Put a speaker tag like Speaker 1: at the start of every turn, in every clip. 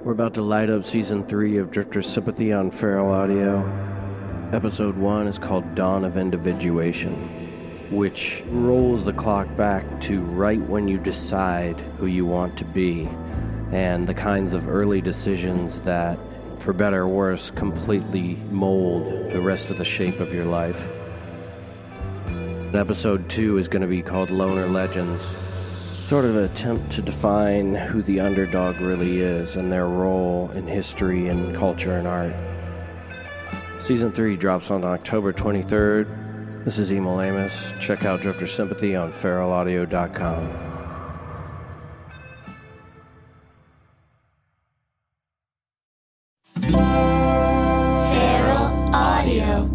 Speaker 1: We're about to light up Season 3 of Drifter Sympathy on Feral Audio. Episode 1 is called Dawn of Individuation, which rolls the clock back to right when you decide who you want to be, and the kinds of early decisions that, for better or worse, completely mold the rest of the shape of your life. Episode 2 is going to be called Loner Legends, sort of an attempt to define who the underdog really is and their role in history and culture and art. Season 3 drops on October 23rd. This is Emil Amos. Check out Drifter Sympathy on feralaudio.com.
Speaker 2: Feral Audio.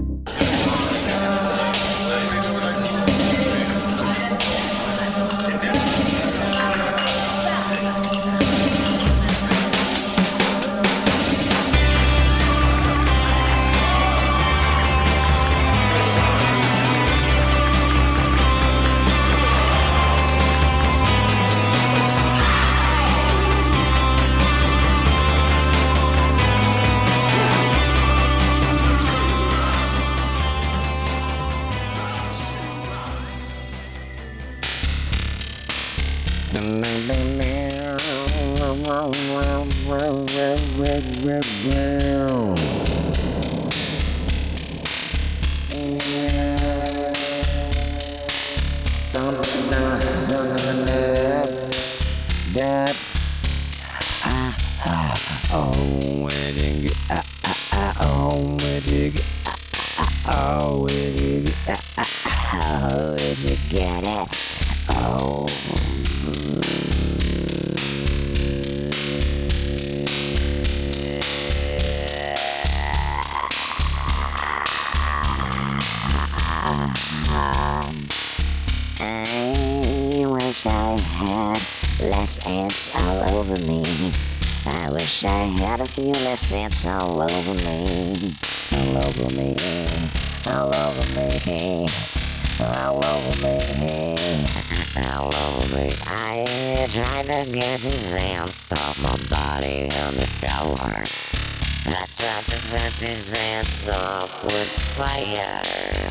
Speaker 3: I wish I had a few less ants all over me. All over me. All over me. All over me. All over me. I tried to get these ants off my body on the shower. I tried to set these ants off with fire.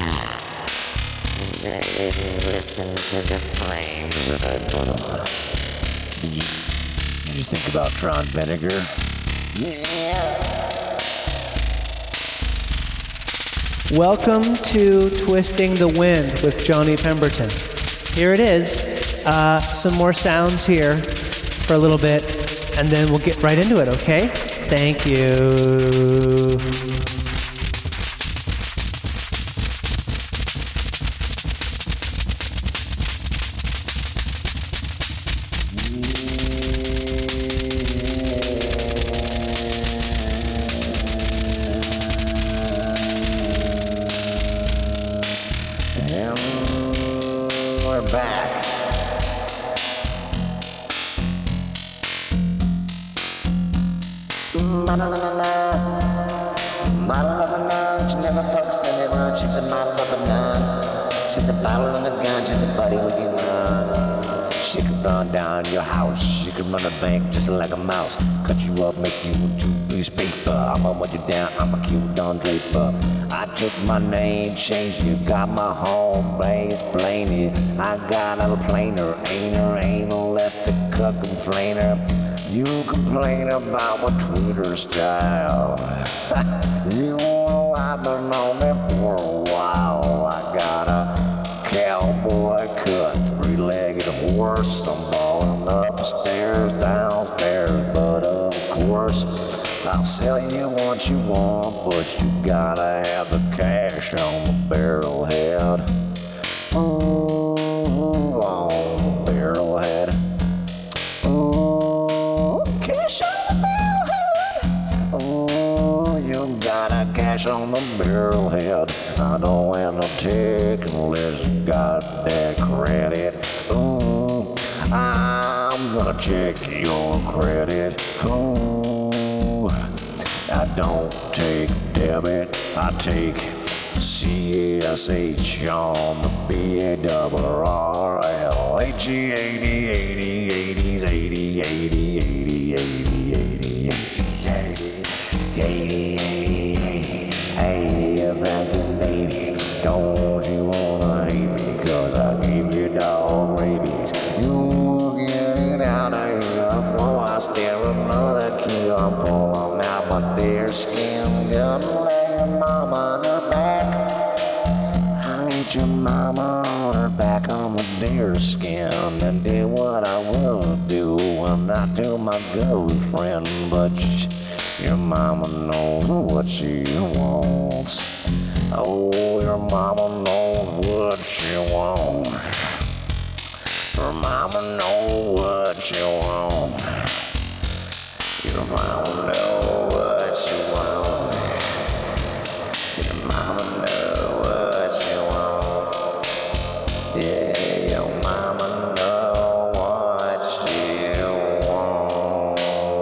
Speaker 3: They didn't listen to the flames that I put on.
Speaker 4: Did you think about Tron vinegar?
Speaker 3: Yeah.
Speaker 5: Welcome to Twisting the Wind with Johnny Pemberton. Here it is. Some more sounds here for a little bit, and then we'll get right into it, okay? Thank you.
Speaker 4: Run a bank just like a mouse. Cut you up, make you into newspaper. I'ma mud you down, I'm a cute Don Draper. I took my name, changed you, got my home base, blame it. I got a planer, anal, less to cut complainer. You complain about my Twitter style. You know I've been on it for a while. I got a cowboy cut, three-legged horse. I'm balling upstairs, downstairs, but of course I'll sell you what you want, but you gotta have the cash on the barrel head. Ooh, on the barrel head. Ooh, cash on the barrel head. Ooh, you gotta cash on the barrel head. I don't have no ticket unless you got that credit. Ooh, I'm gonna check your credit. Ooh, I don't take debit, I take CSH on the BARRLHE 80, 80, 80s, 80, 80, 80, 80, 80, 80. deer skin. Gonna lay your mama on her back. I'll get your mama on her back on the deer skin and do what I will do. Well, not to my girlfriend, but your mama knows what she wants. Oh, your mama knows what she wants. Your mama knows what she wants. Your mama knows what she wants. Your mama knows what she wants. Yeah, your mama knows what she wants.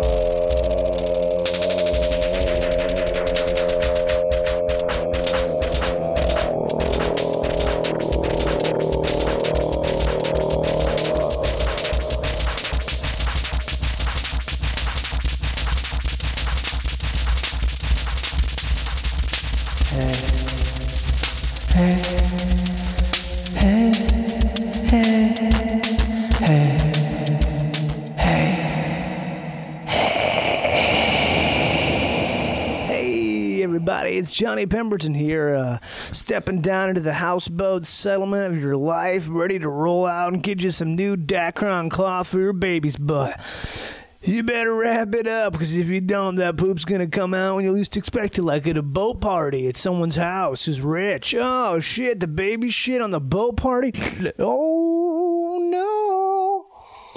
Speaker 2: Hey everybody, it's Johnny Pemberton here, stepping down into the houseboat settlement of your life, ready to roll out and get you some new Dacron cloth for your baby's butt. You better wrap it up, because if you don't, that poop's gonna come out when you least expect it, like at a boat party at someone's house who's rich. Oh shit, the baby shit on the boat party? Oh no.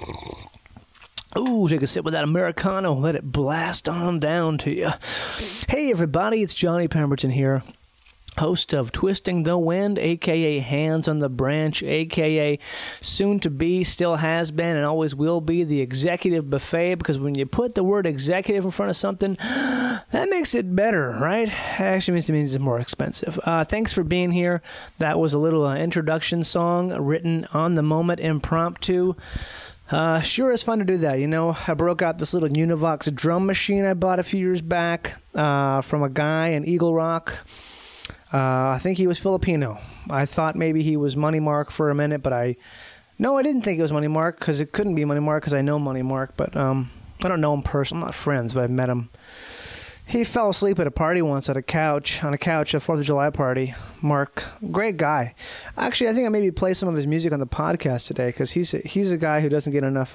Speaker 2: Ooh, take a sip with that Americano. Let it blast on down to you. Hey, everybody, it's Johnny Pemberton here, host of Twisting the Wind, a.k.a. Hands on the Branch, a.k.a. soon-to-be, still has been, and always will be, the Executive Buffet, because when you put the word executive in front of something, that makes it better, right? Actually means it's more expensive. Thanks for being here. That was a little introduction song written on the moment, impromptu. Sure is fun to do that, you know. I broke out this little Univox drum machine I bought a few years back from a guy in Eagle Rock. I think he was Filipino. I thought maybe he was Money Mark for a minute, but I didn't think it was Money Mark, because it couldn't be Money Mark, because I know Money Mark, but I don't know him personally. I'm not friends, but I've met him. He fell asleep at a party once on a couch, a 4th of July party. Mark, great guy. Actually, I think I maybe play some of his music on the podcast today, because he's a guy who doesn't get enough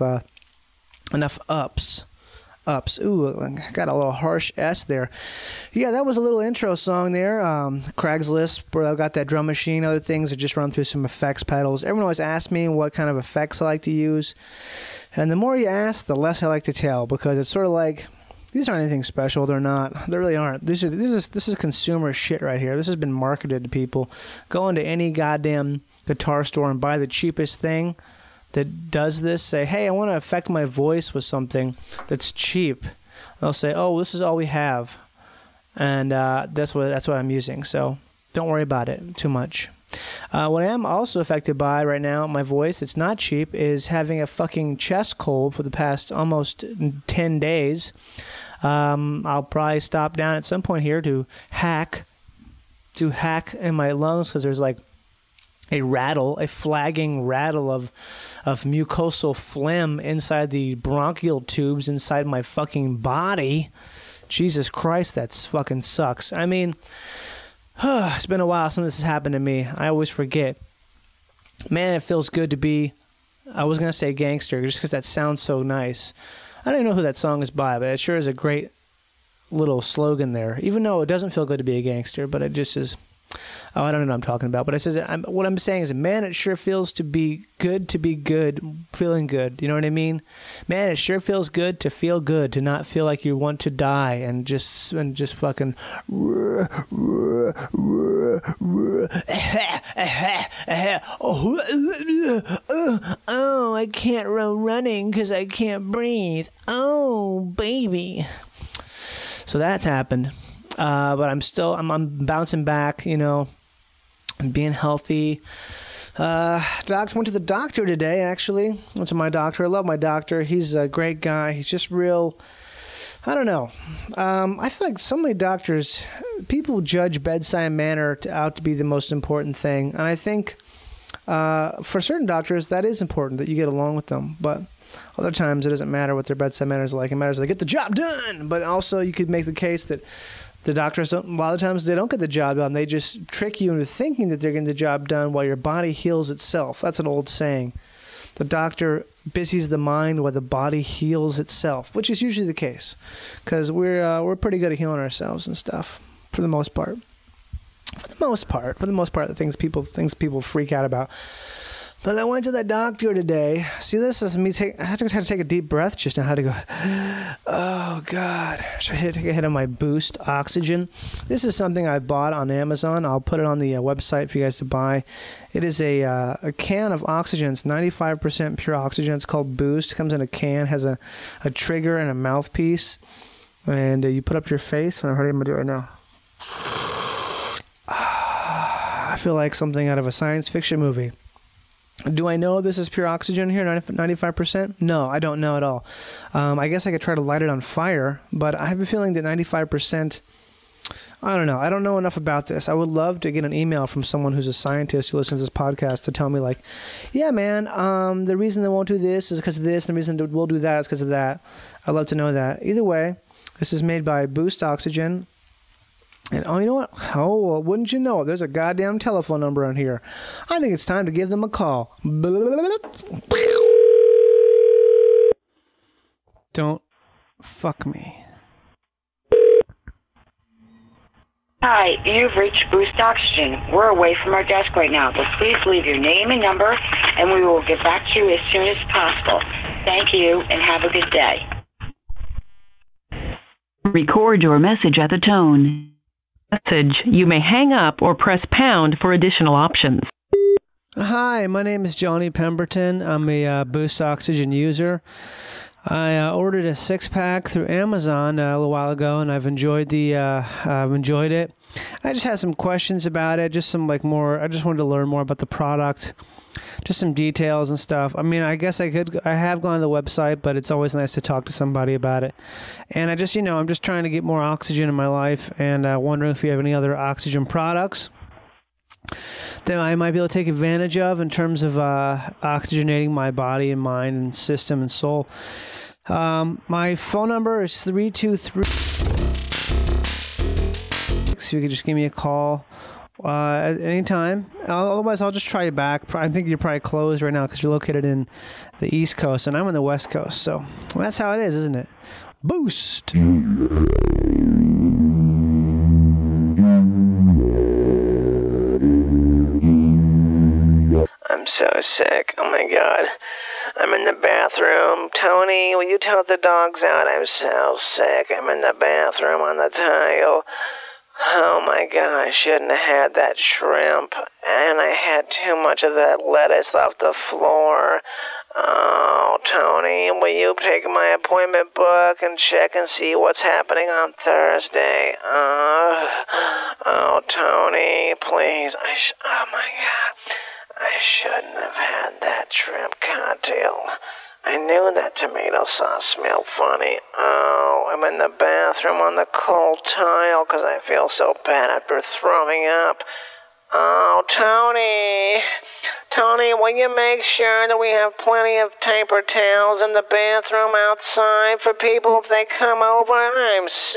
Speaker 2: ups. Ooh, got a little harsh S there. Yeah, that was a little intro song there. Craigslist, where I got that drum machine, other things. I just run through some effects pedals. Everyone always asks me what kind of effects I like to use. And the more you ask, the less I like to tell, because it's sort of like, these aren't anything special. They're not. They really aren't. This is consumer shit right here. This has been marketed to people. Go into any goddamn guitar store and buy the cheapest thing that does this. Say, hey, I want to affect my voice with something that's cheap. They'll say, oh, this is all we have, and that's what I'm using. So don't worry about it too much. What I am also affected by right now, my voice, it's not cheap, is having a fucking chest cold for the past almost 10 days. I'll probably stop down at some point here to hack in my lungs, because there's like a flagging rattle of mucosal phlegm inside the bronchial tubes inside my fucking body. Jesus Christ, that fucking sucks. I mean, it's been a while since this has happened to me. I always forget. Man, it feels good to be, I was going to say gangster, just because that sounds so nice. I don't even know who that song is by, but it sure is a great little slogan there. Even though it doesn't feel good to be a gangster, but it just is. Oh, I don't know what I'm talking about. But it says, what I'm saying is, man, it sure feels to be good, feeling good. You know what I mean? Man, it sure feels good to feel good, to not feel like you want to die and just fucking. Oh, I can't run running because I can't breathe. Oh, baby. So that's happened. But I'm bouncing back, you know, and being healthy. Docs went to the doctor today, actually. Went to my doctor. I love my doctor. He's a great guy. He's just real, I don't know. I feel like so many doctors, people judge bedside manner out to be the most important thing. And I think for certain doctors, that is important, that you get along with them. But Other times it doesn't matter what their bedside manner is like. It matters they get the job done. But also you could make the case that the doctors, a lot of times they don't get the job done. They just trick you into thinking that they're getting the job done while your body heals itself. That's an old saying. The doctor busies the mind while the body heals itself, which is usually the case, because we're pretty good at healing ourselves and stuff for the most part. For the most part, the things people freak out about. But I went to the doctor today. See, this is me. I had to take a deep breath just now. I had to go, oh, God. So I had to take a hit of my Boost Oxygen. This is something I bought on Amazon. I'll put it on the website for you guys to buy. It is a can of oxygen. It's 95% pure oxygen. It's called Boost. It comes in a can, has a trigger and a mouthpiece. And you put up your face. And I'm going to do it right now. I feel like something out of a science fiction movie. Do I know this is pure oxygen here, 95%? No, I don't know at all. I guess I could try to light it on fire, but I have a feeling that 95%, I don't know. I don't know enough about this. I would love to get an email from someone who's a scientist who listens to this podcast to tell me, like, yeah, man, the reason they won't do this is because of this, and the reason we'll do that is because of that. I'd love to know that. Either way, this is made by Boost Oxygen. And oh, you know what? Oh, well, wouldn't you know it? There's a goddamn telephone number on here. I think it's time to give them a call. Don't fuck me.
Speaker 6: Hi, you've reached Boost Oxygen. We're away from our desk right now, but please leave your name and number, and we will get back to you as soon as possible. Thank you, and have a good day.
Speaker 7: Record your message at the tone. Message. You may hang up or press pound for additional options.
Speaker 2: Hi, my name is Johnny Pemberton. I'm a Boost Oxygen user. I ordered a 6-pack through Amazon a little while ago, and I've enjoyed it. I just had some questions about it, just some more. I just wanted to learn more about the product, just some details and stuff. I mean, I guess I have gone to the website, but it's always nice to talk to somebody about it. And I'm just trying to get more oxygen in my life, and wondering if you have any other oxygen products that I might be able to take advantage of in terms of oxygenating my body and mind and system and soul. My phone number is 323. So you can just give me a call at any time. Otherwise, I'll just try you back. I think you're probably closed right now because you're located in the East Coast, and I'm on the West Coast. So that's how it is, isn't it? Boost! I'm so sick. Oh my God. I'm in the bathroom. Tony, will you tell the dogs out? I'm so sick. I'm in the bathroom on the tile. Oh my God, I shouldn't have had that shrimp. And I had too much of that lettuce off the floor. Oh, Tony, will you take my appointment book and check and see what's happening on Thursday? Oh, Tony, please. Oh my God. I shouldn't have had that shrimp cocktail. I knew that tomato sauce smelled funny. Oh, I'm in the bathroom on the cold tile because I feel so bad after throwing up. Oh, Tony. Tony, will you make sure that we have plenty of paper towels in the bathroom outside for people if they come over? I'm sick.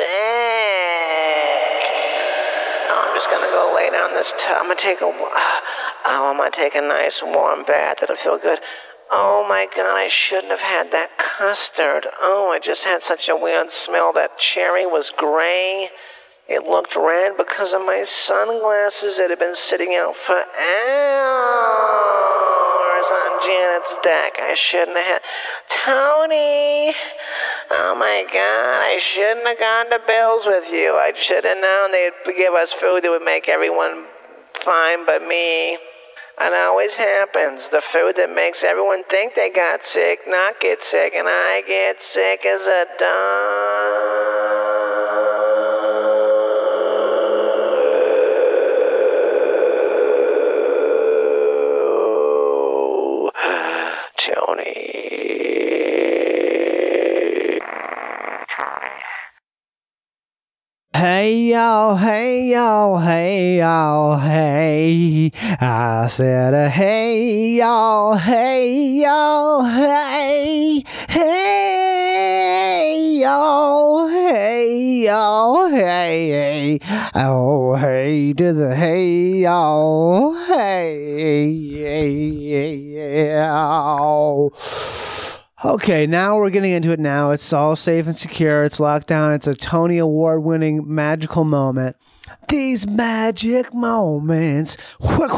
Speaker 2: Oh, I'm just going to go lay down this tub. I'm going to take a nice warm bath. It'll feel good. Oh my God, I shouldn't have had that custard. Oh, I just had such a weird smell. That cherry was gray. It looked red because of my sunglasses that had been sitting out for hours on Janet's deck. I shouldn't have had... Tony! Oh my God, I shouldn't have gone to Bill's with you. I should have known they'd give us food that would make everyone fine but me. It always happens. The food that makes everyone think they got sick, not get sick, and I get sick as a dog. Tony. Hey y'all, hey y'all, hey y'all, hey. I said, hey y'all, hey y'all, hey. Hey y'all, hey y'all, hey, hey. Oh, hey to the hey y'all, hey, y'all. Okay, now we're getting into it now. It's all safe and secure. It's locked down. It's a Tony Award-winning magical moment. These magic moments. You're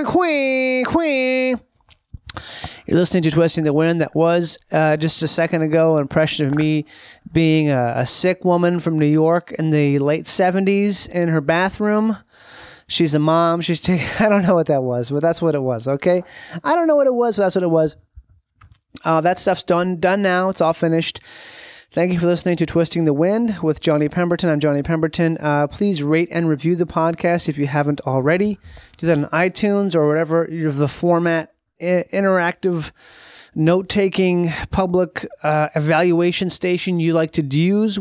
Speaker 2: listening to Twisting the Wind. That was just a second ago an impression of me being a sick woman from New York in the late 70s in her bathroom. She's a mom. I don't know what that was, but that's what it was, okay? I don't know what it was, but that's what it was. That stuff's done now. It's all finished. Thank you for listening to Twisting the Wind with Johnny Pemberton. I'm Johnny Pemberton. Please rate and review the podcast if you haven't already. Do that on iTunes or whatever the format, interactive, note-taking, public evaluation station you like to use.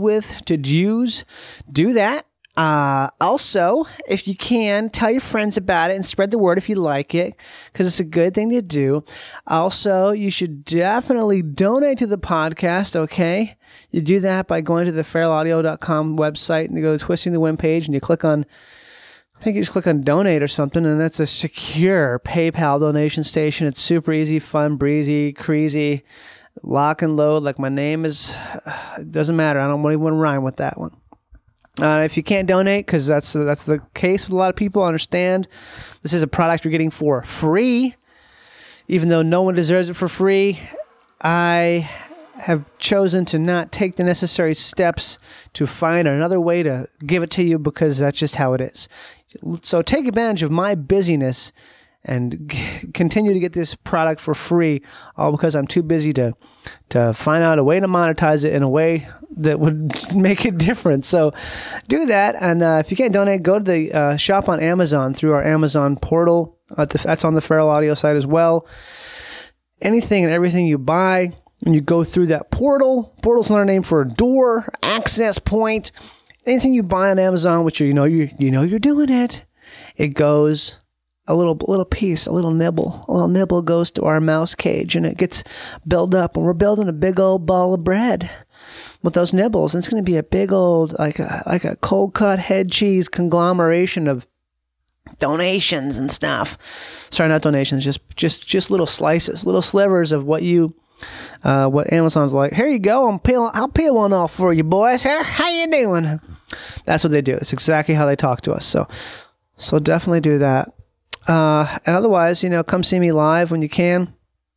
Speaker 2: Do that. Also, if you can, tell your friends about it and spread the word if you like it, because it's a good thing to do. Also, you should definitely donate to the podcast, okay? You do that by going to the feralaudio.com website and you go to Twisting the Wind page and you click on, I think you just click on donate or something, and that's a secure PayPal donation station. It's super easy, fun, breezy, crazy, lock and load, like my name is, it doesn't matter. I don't even want to rhyme with that one. If you can't donate, because that's the case with a lot of people, understand this is a product you're getting for free, even though no one deserves it for free. I have chosen to not take the necessary steps to find another way to give it to you, because that's just how it is. So take advantage of my busyness and continue to get this product for free, all because I'm too busy to find out a way to monetize it in a way that would make it different. So do that. And if you can't donate, go to the shop on Amazon through our Amazon portal. That's on the Feral Audio site as well. Anything and everything you buy, when you go through that portal's another name for a door, access point. Anything you buy on Amazon, which you know you're doing it, it goes a little piece, a little nibble goes to our mouse cage, and it gets built up, and we're building a big old ball of bread with those nibbles, and it's going to be a big old like a cold cut head cheese conglomeration of donations and stuff. Sorry, not donations, just little slices, little slivers of what Amazon's like. Here you go, I'll peel one off for you boys. Here, how you doing? That's what they do. It's exactly how they talk to us. So definitely do that. And otherwise, come see me live when you can.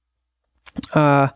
Speaker 2: I'm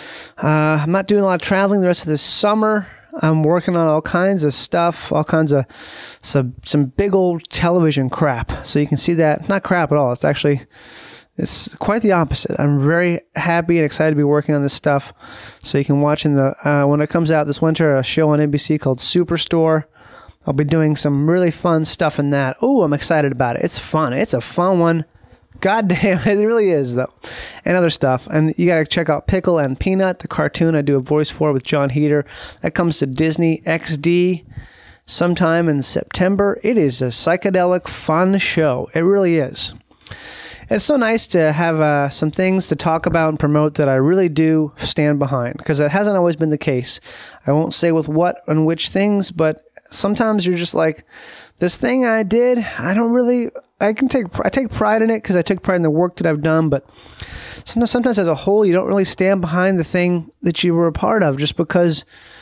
Speaker 2: not doing a lot of traveling the rest of this summer. I'm working on all kinds of stuff, all kinds of some big old television crap. So you can see that. Not crap at all. It's quite the opposite. I'm very happy and excited to be working on this stuff. So you can watch when it comes out this winter, a show on NBC called Superstore. I'll be doing some really fun stuff in that. Oh, I'm excited about it. It's fun. It's a fun one. God damn, it really is, though. And other stuff. And you got to check out Pickle and Peanut, the cartoon I do a voice for with John Heater. That comes to Disney XD sometime in September. It is a psychedelic, fun show. It really is. It's so nice to have some things to talk about and promote that I really do stand behind, because that hasn't always been the case. I won't say with what and which things, but sometimes you're just like, this thing I did, I take pride in it because I took pride in the work that I've done, but sometimes as a whole, you don't really stand behind the thing that you were a part of just because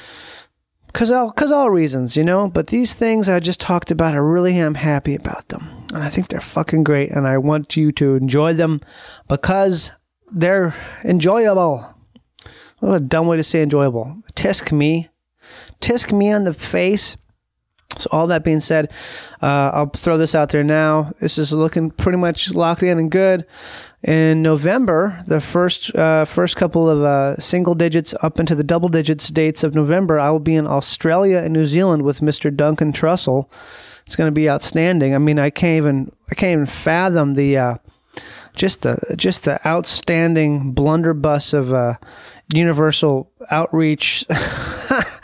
Speaker 2: all reasons, but these things I just talked about, I really am happy about them. And I think they're fucking great. And I want you to enjoy them because they're enjoyable. What a dumb way to say enjoyable. Tisk me on the face. So all that being said, I'll throw this out there now. This is looking pretty much locked in and good. In November, the first couple of single digits up into the double digits dates of November, I will be in Australia and New Zealand with Mr. Duncan Trussell. It's going to be outstanding. I mean, I can't even fathom the just the outstanding blunderbuss of universal outreach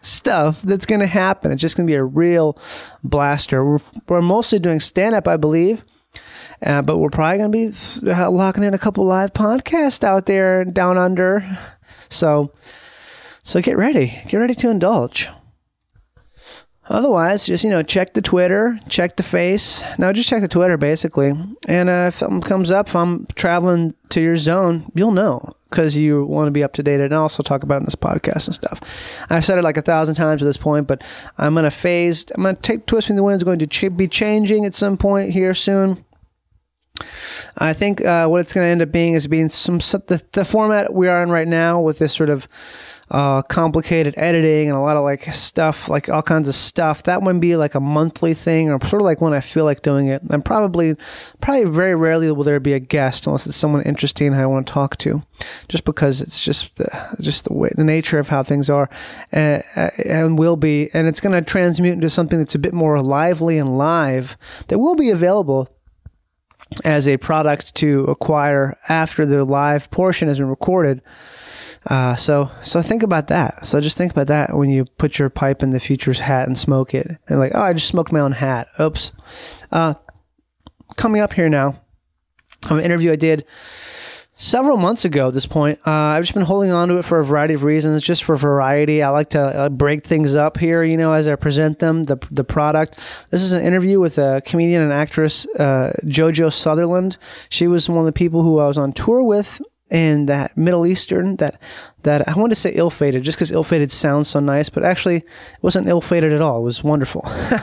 Speaker 2: stuff that's going to happen. It's just going to be a real blaster. We're mostly doing stand-up, I believe. But we're probably going to be locking in a couple live podcasts out there down under. So get ready. Get ready to indulge. Otherwise, just, check the Twitter, check the face. No, just check the Twitter, basically. And if something comes up, if I'm traveling to your zone, you'll know, because you want to be up to date and also talk about it in this podcast and stuff. I've said it like 1,000 times at this point, but I'm going to take Twisting the Wind is going to be changing at some point here soon. I think what it's going to end up being is the format we are in right now, with this sort of complicated editing and a lot of like stuff, like all kinds of stuff. That wouldn't be like a monthly thing, or sort of like when I feel like doing it. And probably very rarely will there be a guest unless it's someone interesting I want to talk to, just because it's just the way, the nature of how things are, and will be. And it's going to transmute into something that's a bit more lively and live, that will be available as a product to acquire after the live portion has been recorded. So think about that. So just think about that when you put your pipe in the future's hat and smoke it. And like, oh, I just smoked my own hat. Oops. Coming up here now, an interview I did several months ago at this point. I've just been holding on to it for a variety of reasons, just for variety. I like to break things up here, as I present them, the product. This is an interview with a comedian and actress, JoJo Sutherland. She was one of the people who I was on tour with in that Middle Eastern, that I wanted to say ill-fated, just because ill-fated sounds so nice, but actually it wasn't ill-fated at all. It was wonderful.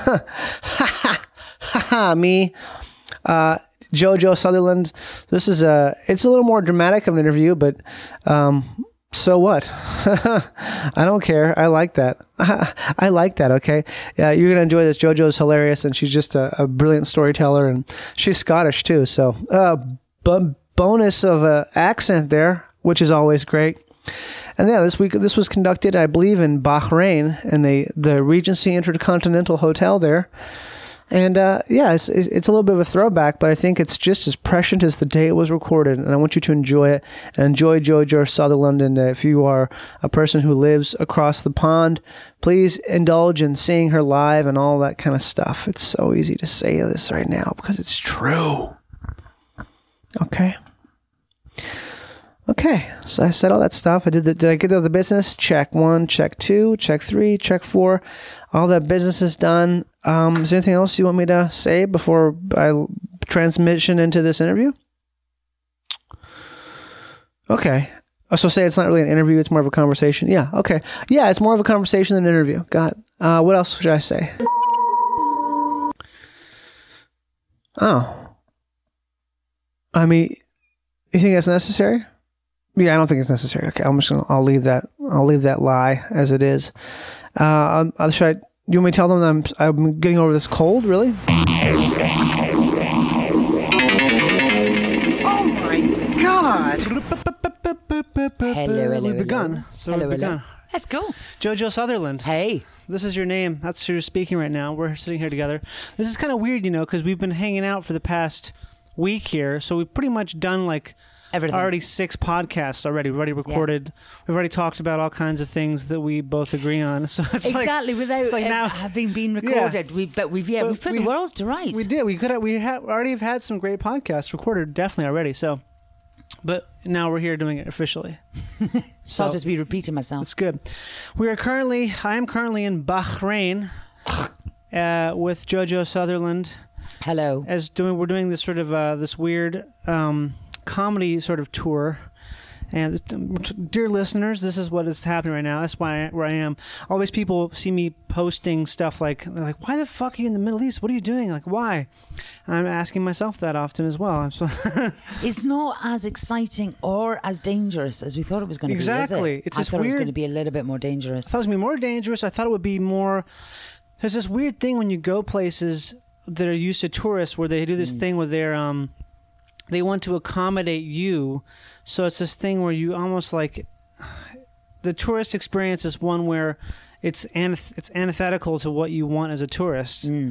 Speaker 2: Me. JoJo Sutherland. This is it's a little more dramatic of an interview, but so what? I don't care. I like that. I like that. Okay. Yeah, you're gonna enjoy this. JoJo's hilarious, and she's just a brilliant storyteller, and she's Scottish too. So bonus of accent there, which is always great. And yeah, this was conducted, I believe, in Bahrain, in the Regency Intercontinental Hotel there. And it's a little bit of a throwback, but I think it's just as prescient as the day it was recorded. And I want you to enjoy it, and enjoy JoJo Sutherland. And if you are a person who lives across the pond, please indulge in seeing her live and all that kind of stuff. It's so easy to say this right now because it's true. Okay, so I said all that stuff. Did I get to the business? Check 1, check 2, check 3, check 4. All that business is done. Is there anything else you want me to say before I transmission into this interview? Okay. So say it's not really an interview, it's more of a conversation. Yeah, okay. Yeah, it's more of a conversation than an interview. Got it. What else should I say? Oh. I mean, you think that's necessary? Yeah, I don't think it's necessary. Okay, I'll leave that lie as it is. You want me to tell them that I'm getting over this cold, really?
Speaker 8: Oh my God!
Speaker 9: Hello.
Speaker 2: We've begun.
Speaker 9: Hello. Let's go.
Speaker 2: JoJo Sutherland.
Speaker 9: Hey.
Speaker 2: This is your name. That's who you're speaking right now. We're sitting here together. This is kind of weird, because we've been hanging out for the past week here, so we've pretty much done like everything. Already 6 podcasts already. We've already recorded. Yeah. We've already talked about all kinds of things that we both agree on. So it's
Speaker 9: exactly without now, having been recorded. Yeah. We've put the worlds to rights.
Speaker 2: We did. We already have had some great podcasts recorded, definitely already. So, but now we're here doing it officially.
Speaker 9: So I'll just be repeating myself.
Speaker 2: It's good. I am currently in Bahrain with JoJo Sutherland.
Speaker 9: Hello.
Speaker 2: We're doing this sort of this weird comedy sort of tour, and dear listeners, this is what is happening right now. That's where I am. Always people see me posting stuff like, they're like, why the fuck are you in the Middle East? What are you doing? Like, why? And I'm asking myself that often as well.
Speaker 9: It's not as exciting or as dangerous as we thought it was going to be.
Speaker 2: Exactly.
Speaker 9: I thought it was going to be a little bit more dangerous.
Speaker 2: I thought it was going to be more dangerous. I thought it would be more. There's this weird thing when you go places that are used to tourists where they do this thing where they want to accommodate you. So it's this thing where you almost like, the tourist experience is one where it's antithetical to what you want as a tourist.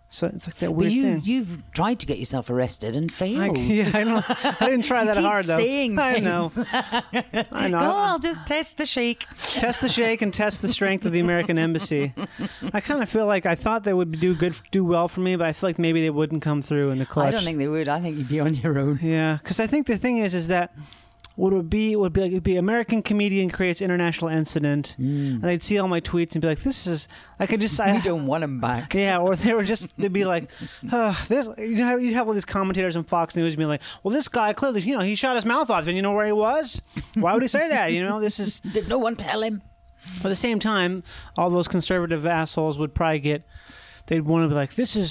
Speaker 2: So it's like that
Speaker 9: But
Speaker 2: weird thing.
Speaker 9: you've tried to get yourself arrested and failed.
Speaker 2: I didn't try that
Speaker 9: keep
Speaker 2: hard though.
Speaker 9: saying
Speaker 2: I know.
Speaker 9: things.
Speaker 2: I know.
Speaker 9: Go, I'll just test the shake.
Speaker 2: Test the shake and test the strength of the American embassy. I kind of feel like I thought they would do well for me, but I feel like maybe they wouldn't come through in the clutch.
Speaker 9: I don't think they would. I think you'd be on your own.
Speaker 2: Yeah, because I think the thing is that what it would be like it'd be American comedian creates international incident, and they'd see all my tweets and be like, "This is I could just
Speaker 9: We don't want them back.
Speaker 2: Yeah, or they'd be like, "This." You'd have all these commentators on Fox News being like, "Well, this guy clearly, he shot his mouth off, and you know where he was? Why would he say that? This is."
Speaker 9: Did no one tell him?
Speaker 2: But at the same time, all those conservative assholes would probably they'd want to be like, "This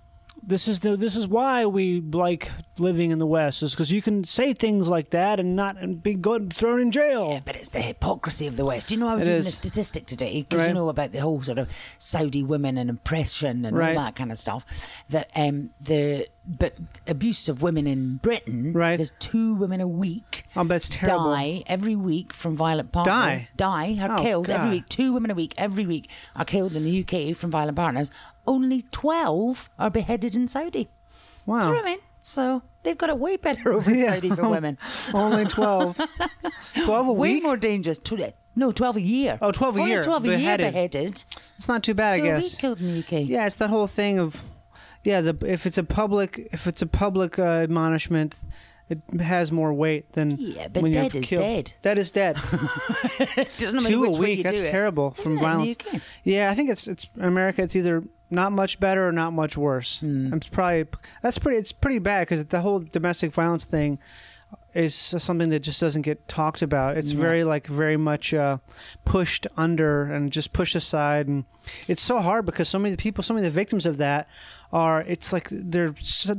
Speaker 2: is why we like living in the West, is because you can say things like that and be thrown in jail."
Speaker 9: Yeah, but it's the hypocrisy of the West. You know, I was
Speaker 2: It
Speaker 9: reading
Speaker 2: is.
Speaker 9: a statistic today, because
Speaker 2: Right.
Speaker 9: you know about the whole sort of Saudi women and oppression and
Speaker 2: Right.
Speaker 9: all that kind of stuff. That but abuse of women in Britain,
Speaker 2: Right.
Speaker 9: there's 2 women a week
Speaker 2: Oh, that's terrible.
Speaker 9: die every week from violent partners. Are
Speaker 2: Oh,
Speaker 9: killed every
Speaker 2: God.
Speaker 9: week. 2 women a week every week are killed in the UK from violent partners. Only 12 are beheaded in Saudi.
Speaker 2: Wow.
Speaker 9: Do you know what I mean? So they've got it way better over in
Speaker 2: Yeah.
Speaker 9: Saudi for women.
Speaker 2: Only 12. 12 a
Speaker 9: Way
Speaker 2: week?
Speaker 9: more dangerous. 12 a year.
Speaker 2: Oh, 12 a
Speaker 9: Only
Speaker 2: year.
Speaker 9: 12 a year
Speaker 2: Beheaded.
Speaker 9: beheaded.
Speaker 2: It's not too bad, I
Speaker 9: 2 a
Speaker 2: guess.
Speaker 9: week killed in the UK.
Speaker 2: Yeah, it's that whole thing of, if it's a public admonishment, it has more weight than
Speaker 9: Yeah, but
Speaker 2: when you're
Speaker 9: dead is
Speaker 2: killed.
Speaker 9: dead.
Speaker 2: Dead is dead.
Speaker 9: Doesn't matter
Speaker 2: 2 a
Speaker 9: which way
Speaker 2: week,
Speaker 9: you
Speaker 2: that's
Speaker 9: do it.
Speaker 2: terrible
Speaker 9: Isn't
Speaker 2: from
Speaker 9: it, in the
Speaker 2: violence.
Speaker 9: UK?
Speaker 2: Yeah, I think it's in America. It's either not much better or not much worse. It's pretty bad because the whole domestic violence thing is something that just doesn't get talked about. It's very much pushed under and just pushed aside, and it's so hard because so many of the victims of that it's like they're so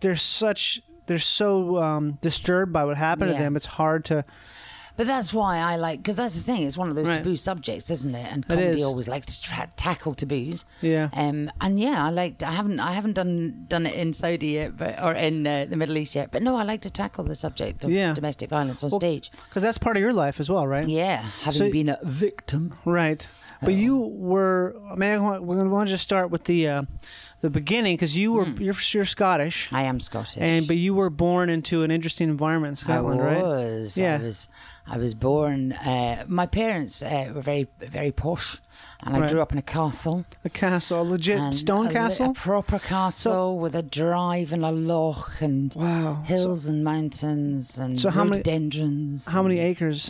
Speaker 2: disturbed by what happened to
Speaker 9: Yeah.
Speaker 2: them. It's hard to.
Speaker 9: But that's why because that's the thing, it's one of those
Speaker 2: Right.
Speaker 9: taboo subjects, isn't it? And
Speaker 2: It
Speaker 9: comedy
Speaker 2: is.
Speaker 9: always likes to tackle taboos.
Speaker 2: Yeah.
Speaker 9: And yeah, I haven't done it in Saudi yet, or in the Middle East yet. But no, I like to tackle the subject of
Speaker 2: Yeah.
Speaker 9: domestic violence on stage.
Speaker 2: Because that's part of your life as well, right?
Speaker 9: Yeah, having been a victim.
Speaker 2: Right. But you were. We want to just start with the beginning because you're Scottish.
Speaker 9: I am Scottish.
Speaker 2: But you were born into an interesting environment in Scotland, right? Yeah.
Speaker 9: I was born. My parents were very, very posh, and I
Speaker 2: Right.
Speaker 9: grew up in a castle.
Speaker 2: A castle, a legit
Speaker 9: And
Speaker 2: stone castle.
Speaker 9: a proper castle with a drive and a loch and
Speaker 2: Wow.
Speaker 9: hills and mountains and
Speaker 2: So how many-
Speaker 9: rhododendrons.
Speaker 2: How many acres?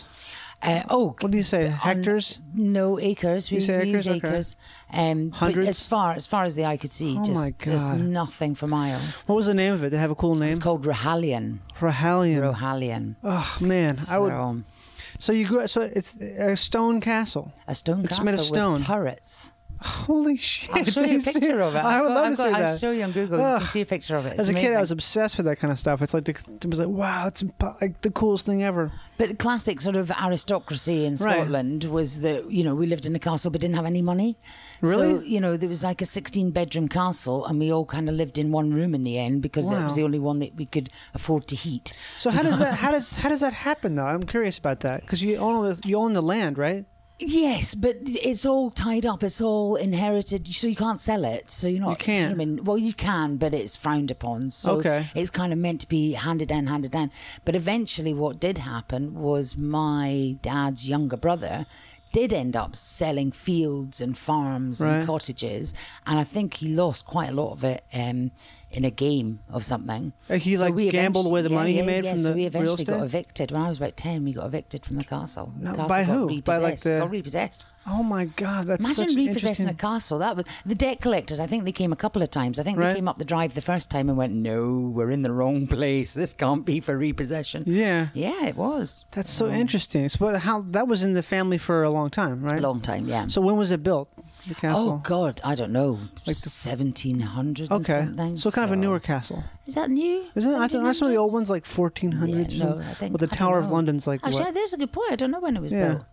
Speaker 9: What
Speaker 2: do you say? Hectares?
Speaker 9: No, acres. We
Speaker 2: You say
Speaker 9: use
Speaker 2: acres? Okay.
Speaker 9: acres. But
Speaker 2: Hundreds?
Speaker 9: as far as the eye could see,
Speaker 2: Oh my
Speaker 9: just
Speaker 2: God.
Speaker 9: nothing for miles.
Speaker 2: What was the name of it? They have a cool name.
Speaker 9: It's called Rohalion.
Speaker 2: Rohalion. Oh man, I would. So you grew. So it's a stone castle.
Speaker 9: A stone
Speaker 2: It's
Speaker 9: castle
Speaker 2: made of stone.
Speaker 9: with turrets.
Speaker 2: Holy shit!
Speaker 9: I'll show you a picture of it.
Speaker 2: I would love to see that.
Speaker 9: I'll show you on Google. You
Speaker 2: Ugh.
Speaker 9: can see a picture of it. It's
Speaker 2: As a kid, I
Speaker 9: amazing.
Speaker 2: was obsessed with that kind of stuff. It's like it was like, wow, it's like the coolest thing ever.
Speaker 9: But the classic sort of aristocracy in
Speaker 2: Right.
Speaker 9: Scotland was that, we lived in a castle but didn't have any money.
Speaker 2: Really?
Speaker 9: So, there was like a 16-bedroom castle and we all kind of lived in one room in the end because it
Speaker 2: Wow.
Speaker 9: was the only one that we could afford to heat.
Speaker 2: So how does that how does that happen though? I'm curious about that because you own the land, right?
Speaker 9: Yes, but it's all tied up. It's all inherited, so you can't sell it. So you're not.
Speaker 2: You can't.
Speaker 9: I mean, well, you can, but it's frowned upon. So
Speaker 2: Okay.
Speaker 9: it's kind of meant to be handed down. But eventually, what did happen was my dad's younger brother did end up selling fields and farms
Speaker 2: Right.
Speaker 9: and cottages, and I think he lost quite a lot of it in a game of something.
Speaker 2: He,
Speaker 9: So we
Speaker 2: gambled away the money he made from
Speaker 9: so
Speaker 2: the
Speaker 9: we
Speaker 2: real
Speaker 9: eventually got
Speaker 2: estate?
Speaker 9: evicted. When I was about 10, we got evicted from the castle.
Speaker 2: No,
Speaker 9: The castle
Speaker 2: by
Speaker 9: got
Speaker 2: who? By, like,
Speaker 9: repossessed. Got repossessed.
Speaker 2: Oh my God, that's
Speaker 9: Imagine
Speaker 2: such
Speaker 9: repossessing
Speaker 2: interesting.
Speaker 9: a castle. That was the debt collectors. I think they came a couple of times. I think
Speaker 2: Right.
Speaker 9: they came up the drive the first time and went, "No, we're in the wrong place. This can't be for repossession."
Speaker 2: Yeah.
Speaker 9: Yeah, it was
Speaker 2: That's so interesting. So, but how that was in the family for a long time, right?
Speaker 9: a long time. Yeah.
Speaker 2: So when was it built? The castle.
Speaker 9: Oh God, I don't know.
Speaker 2: Like the-
Speaker 9: 1700s.
Speaker 2: Okay,
Speaker 9: Or something.
Speaker 2: so kind of a newer castle.
Speaker 9: Is that new?
Speaker 2: Isn't it? Aren't some of the old
Speaker 9: 1700s?
Speaker 2: ones like 1400s?
Speaker 9: Yeah,
Speaker 2: or
Speaker 9: no,
Speaker 2: something?
Speaker 9: I think.
Speaker 2: Well, the
Speaker 9: I don't
Speaker 2: Tower of
Speaker 9: know.
Speaker 2: London's like
Speaker 9: Actually,
Speaker 2: what?
Speaker 9: there's a good point. I don't know when it was
Speaker 2: Yeah.
Speaker 9: built.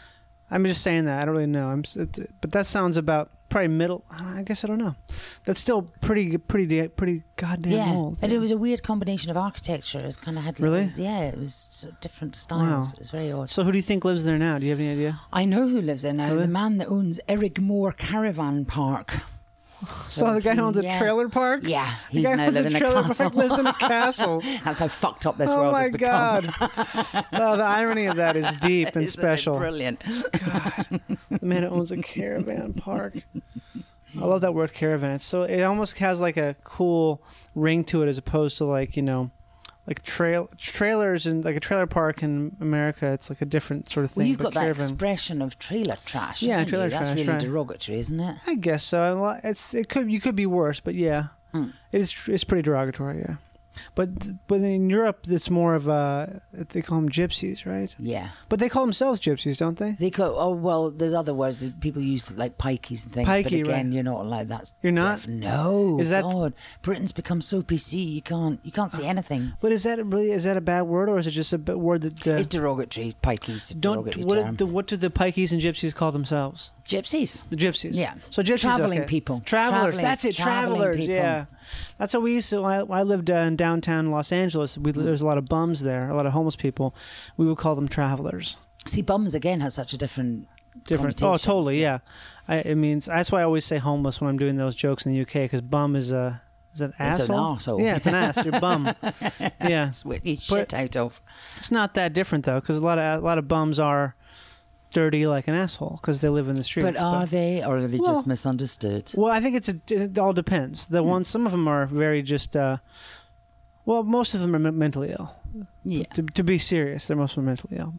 Speaker 2: I'm just saying that. I don't really know. But that sounds about probably middle. I guess I don't know. That's still pretty goddamn
Speaker 9: Yeah,
Speaker 2: old.
Speaker 9: and it was a weird combination of architecture. It kind of had
Speaker 2: Really?
Speaker 9: yeah, it was sort of different styles.
Speaker 2: Wow.
Speaker 9: It was very odd.
Speaker 2: So who do you think lives there now? Do you have any idea?
Speaker 9: I know who lives there now.
Speaker 2: Really?
Speaker 9: The man that owns Erigmore Caravan Park.
Speaker 2: So the guy who owns a trailer park?
Speaker 9: Yeah,
Speaker 2: The
Speaker 9: he's
Speaker 2: guy
Speaker 9: now
Speaker 2: who owns
Speaker 9: living in a
Speaker 2: trailer
Speaker 9: castle.
Speaker 2: park lives in a castle.
Speaker 9: That's how fucked up this
Speaker 2: Oh
Speaker 9: world
Speaker 2: my
Speaker 9: has become.
Speaker 2: God. Oh, the irony of that is deep and
Speaker 9: Isn't it
Speaker 2: special.
Speaker 9: brilliant.
Speaker 2: The man who owns a caravan park. I love that word caravan. It almost has like a cool ring to it as opposed to like, like trailers and like a trailer park in America. It's like a different sort of thing.
Speaker 9: Well, you've
Speaker 2: but
Speaker 9: got that
Speaker 2: caravan.
Speaker 9: expression of trailer trash.
Speaker 2: Yeah,
Speaker 9: haven't
Speaker 2: trailer
Speaker 9: you? That's
Speaker 2: trash,
Speaker 9: really
Speaker 2: right.
Speaker 9: derogatory, isn't it?
Speaker 2: I guess so. You could be worse, but yeah, it's pretty derogatory. Yeah, but in Europe, it's more of they call them gypsies, right?
Speaker 9: Yeah.
Speaker 2: But they call themselves gypsies, don't they?
Speaker 9: They call, there's other words that people use like pikeys and things.
Speaker 2: Pikey,
Speaker 9: but again,
Speaker 2: right.
Speaker 9: you're not allowed. That's
Speaker 2: You're not?
Speaker 9: No.
Speaker 2: Is that-
Speaker 9: God, Britain's become so PC. You can't say anything.
Speaker 2: But is that a bad word, or is it just a word that
Speaker 9: It's derogatory. Pikeys. a derogatory term.
Speaker 2: what do the pikeys and gypsies call themselves?
Speaker 9: Gypsies.
Speaker 2: The gypsies.
Speaker 9: Yeah.
Speaker 2: So gypsies.
Speaker 9: Traveling
Speaker 2: okay.
Speaker 9: people.
Speaker 2: Travelers. That's it.
Speaker 9: Traveling
Speaker 2: Travelers.
Speaker 9: people.
Speaker 2: Yeah. That's what we used to. I lived in downtown Los Angeles. There's a lot of bums there, a lot of homeless people. We would call them travelers.
Speaker 9: See, bums again has such a different.
Speaker 2: Oh,
Speaker 9: connotation.
Speaker 2: totally. Yeah. It means that's why I always say homeless when I'm doing those jokes in the UK, because bum is an asshole.
Speaker 9: It's an arsehole.
Speaker 2: Yeah, it's an ass. You're bum. Yeah.
Speaker 9: It's what you shit out of.
Speaker 2: It's not that different though, because a lot of bums are dirty like an asshole because they live in the streets.
Speaker 9: But are they, or are they just misunderstood?
Speaker 2: Well, I think it all depends. The ones, some of them are very just. Most of them are mentally ill.
Speaker 9: Yeah.
Speaker 2: To be serious, they're most of them mentally ill.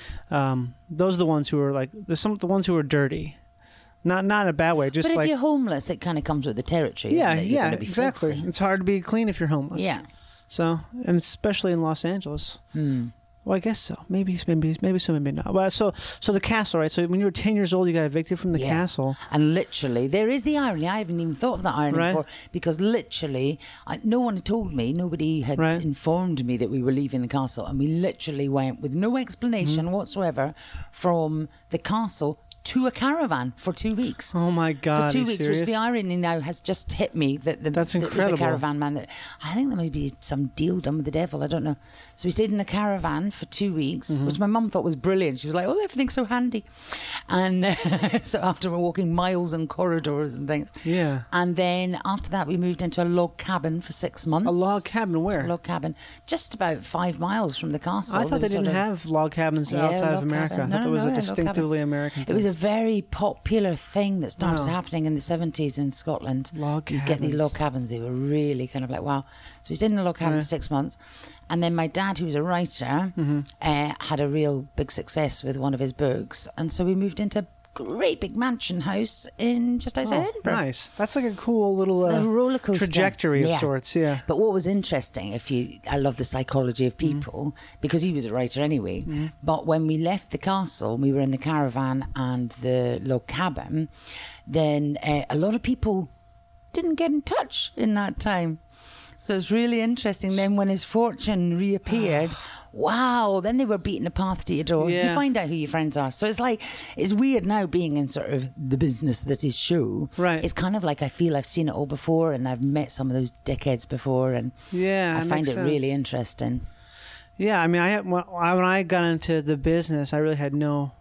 Speaker 2: But those are the ones who are like the ones who are dirty. Not in a bad way. Just
Speaker 9: but if
Speaker 2: like
Speaker 9: you're homeless, it kind of comes with the territory.
Speaker 2: yeah,
Speaker 9: isn't it? You're
Speaker 2: yeah,
Speaker 9: gonna be
Speaker 2: exactly.
Speaker 9: filthy.
Speaker 2: It's hard to be clean if you're homeless.
Speaker 9: Yeah.
Speaker 2: So, and especially in Los Angeles. Well, I guess so. Maybe so, maybe not. Well, so the castle, right? So when you were 10 years old, you got evicted from the castle.
Speaker 9: And literally, there is the irony. I haven't even thought of that irony
Speaker 2: Right.
Speaker 9: before, because literally, no one had told me, nobody had
Speaker 2: Right.
Speaker 9: informed me that we were leaving the castle, and we literally went with no explanation
Speaker 2: Mm-hmm.
Speaker 9: whatsoever from the castle to a caravan for 2 weeks.
Speaker 2: Oh my God!
Speaker 9: For 2
Speaker 2: are you
Speaker 9: weeks,
Speaker 2: serious?
Speaker 9: which the irony now has just hit me that
Speaker 2: That's
Speaker 9: there's a
Speaker 2: incredible.
Speaker 9: caravan man that I think there may be some deal done with the devil. I don't know. So we stayed in a caravan for 2 weeks,
Speaker 2: Mm-hmm.
Speaker 9: which my mum thought was brilliant. She was like, "Oh, everything's so handy," and so after we're walking miles and corridors and things,
Speaker 2: Yeah.
Speaker 9: And then after that, we moved into a log cabin for 6 months.
Speaker 2: A log cabin where?
Speaker 9: A log cabin, just about 5 miles from the castle.
Speaker 2: I thought
Speaker 9: There
Speaker 2: they
Speaker 9: was
Speaker 2: didn't
Speaker 9: sort of-
Speaker 2: have log cabins
Speaker 9: Yeah,
Speaker 2: outside of
Speaker 9: log
Speaker 2: America.
Speaker 9: cabin.
Speaker 2: I thought it was a
Speaker 9: log cabin.
Speaker 2: distinctively American
Speaker 9: It
Speaker 2: thing.
Speaker 9: was a very popular thing that started
Speaker 2: Wow.
Speaker 9: happening in the 70s in Scotland.
Speaker 2: Log
Speaker 9: You get these
Speaker 2: cabins.
Speaker 9: log cabins. They were really kind of like, wow. So we stayed in a log cabin
Speaker 2: Right.
Speaker 9: for 6 months. And then my dad, who was a writer,
Speaker 2: Mm-hmm.
Speaker 9: had a real big success with one of his books. And so we moved into a great big mansion house in just outside Edinburgh.
Speaker 2: Nice. That's like a cool little
Speaker 9: It's a roller coaster
Speaker 2: trajectory of sorts. Yeah.
Speaker 9: But what was interesting, I love the psychology of
Speaker 2: Mm-hmm.
Speaker 9: people, because he was a writer anyway. But when we left the castle, we were in the caravan and the log cabin. Then a lot of people didn't get in touch in that time. So it's really interesting. Then when his fortune reappeared, wow, then they were beating a path to your door.
Speaker 2: Yeah.
Speaker 9: You find out who your friends are. So it's like, it's weird now being in sort of the business that is show.
Speaker 2: Right.
Speaker 9: It's kind of like I feel I've seen it all before, and I've met some of those dickheads before, and
Speaker 2: Yeah,
Speaker 9: I
Speaker 2: that
Speaker 9: find
Speaker 2: makes
Speaker 9: it really
Speaker 2: sense.
Speaker 9: interesting.
Speaker 2: Yeah, I mean, when I got into the business, I really had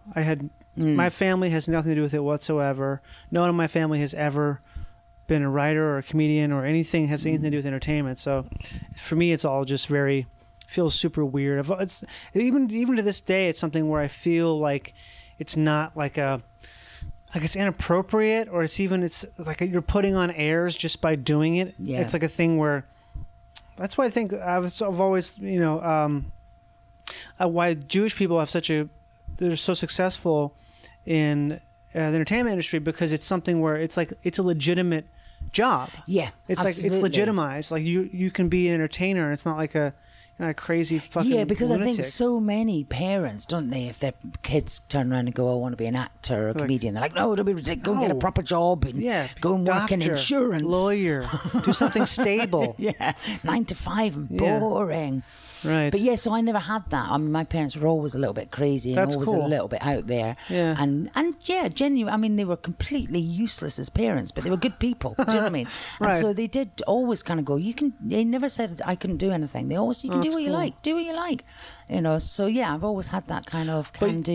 Speaker 2: my family has nothing to do with it whatsoever. No one in my family has ever been a writer or a comedian or anything has anything to do with entertainment. So for me, it's all just feels super weird. It's even to this day, it's something where I feel like it's not like it's inappropriate, or it's like you're putting on airs just by doing it.
Speaker 9: Yeah.
Speaker 2: It's like a thing where. That's why I think I've always, why Jewish people they're so successful in the entertainment industry, because it's something where it's like it's a legitimate job.
Speaker 9: Yeah,
Speaker 2: it's like it's
Speaker 9: absolutely.
Speaker 2: legitimized. Like you can be an entertainer, and it's not like a crazy fucking
Speaker 9: Yeah, because
Speaker 2: lunatic.
Speaker 9: I think so many parents, don't they, if their kids turn around and go, I want to be an actor or a comedian, they're like, no, don't be ridiculous. Go and get a
Speaker 2: No.
Speaker 9: proper job and go and work in
Speaker 2: doctor,
Speaker 9: insurance.
Speaker 2: lawyer, do something stable.
Speaker 9: Yeah, 9 to 5 and
Speaker 2: Yeah.
Speaker 9: boring.
Speaker 2: Right.
Speaker 9: But yeah, so I never had that. I mean, my parents were always a little bit crazy and
Speaker 2: That's
Speaker 9: always
Speaker 2: cool.
Speaker 9: a little bit out there.
Speaker 2: Yeah.
Speaker 9: And yeah, genuine. I mean, they were completely useless as parents, but they were good people. Do you know what I mean? And
Speaker 2: Right.
Speaker 9: so they did always kind of go, they never said I couldn't do anything. They always, you can do
Speaker 2: that's
Speaker 9: what you
Speaker 2: cool.
Speaker 9: like, do what you like. So yeah, I've always had that kind of can do.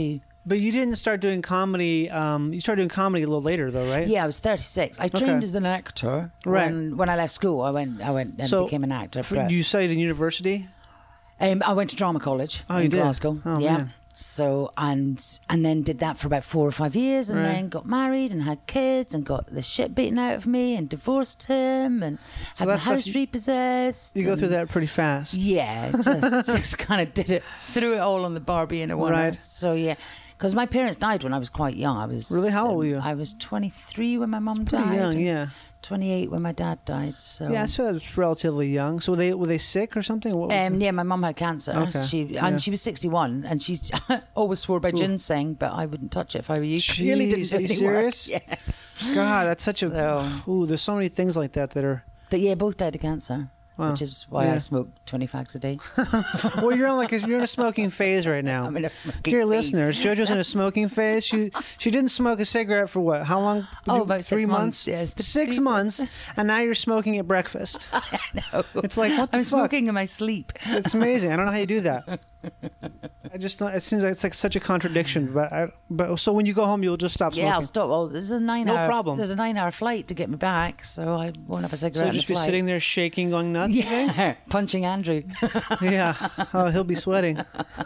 Speaker 5: But you didn't start doing comedy. You started doing comedy a little later, though, right?
Speaker 9: Yeah, I was 36. I trained as an actor.
Speaker 5: Right.
Speaker 9: When I left school, I went and became an actor.
Speaker 5: You studied in university?
Speaker 9: I went to drama college in Glasgow.
Speaker 5: Oh,
Speaker 9: yeah.
Speaker 5: man.
Speaker 9: So and then did that for about 4 or 5 years, and then got married and had kids and got the shit beaten out of me and divorced him and had my house repossessed.
Speaker 5: You go through that pretty fast.
Speaker 9: Yeah, just kind of did it, threw it all on the Barbie in a one.
Speaker 5: Right.
Speaker 9: So yeah. Because my parents died when I was quite young. I was
Speaker 5: really, how old were you?
Speaker 9: I was 23 when my mum died.
Speaker 5: Pretty young, yeah.
Speaker 9: 28 when my dad died. So
Speaker 5: yeah, so that was relatively young. So were they sick or something? What was
Speaker 9: yeah, my mum had cancer.
Speaker 5: Okay.
Speaker 9: She was 61, and she's always swore by ginseng, but I wouldn't touch it if I were you. Clearly didn't do
Speaker 5: are you
Speaker 9: any
Speaker 5: serious?
Speaker 9: work. Yeah.
Speaker 5: God, that's such there's so many things like that are.
Speaker 9: But yeah, both died of cancer.
Speaker 5: Wow.
Speaker 9: Which is why I smoke 20 fags a day.
Speaker 5: Well, you're in a smoking phase right now.
Speaker 9: I'm in a smoking
Speaker 5: Dear
Speaker 9: phase.
Speaker 5: listeners, JoJo's in a smoking phase. She didn't smoke a cigarette for what? How long?
Speaker 9: About
Speaker 5: 3 months.
Speaker 9: Yeah,
Speaker 5: 6 months, and now you're smoking at breakfast.
Speaker 9: I know.
Speaker 5: It's like, what the
Speaker 9: I'm
Speaker 5: fuck?
Speaker 9: smoking in my sleep.
Speaker 5: It's amazing. I don't know how you do that. It seems like it's like such a contradiction. But so when you go home, you'll just stop smoking.
Speaker 9: Yeah, I'll stop. Well, there's a 9
Speaker 5: No
Speaker 9: hour
Speaker 5: problem.
Speaker 9: There's a 9 hour flight to get me back, so I won't have a cigarette.
Speaker 5: So
Speaker 9: on
Speaker 5: just
Speaker 9: the
Speaker 5: be
Speaker 9: flight.
Speaker 5: sitting there shaking, going nuts.
Speaker 9: Yeah, punching Andrew.
Speaker 5: Yeah. Oh, he'll be sweating.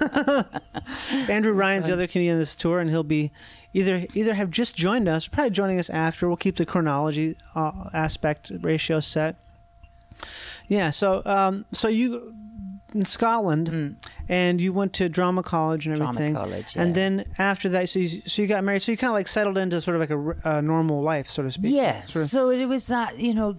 Speaker 5: Andrew Ryan's the other comedian on this tour, and he'll be either have just joined us, or probably joining us after. We'll keep the chronology aspect ratio set. Yeah. So you in Scotland, and you went to drama college and everything.
Speaker 9: Drama college, yeah.
Speaker 5: And then after that, so you got married. So you kind of like settled into sort of like a normal life, so to speak.
Speaker 9: Yeah.
Speaker 5: Sort of-
Speaker 9: So it was that,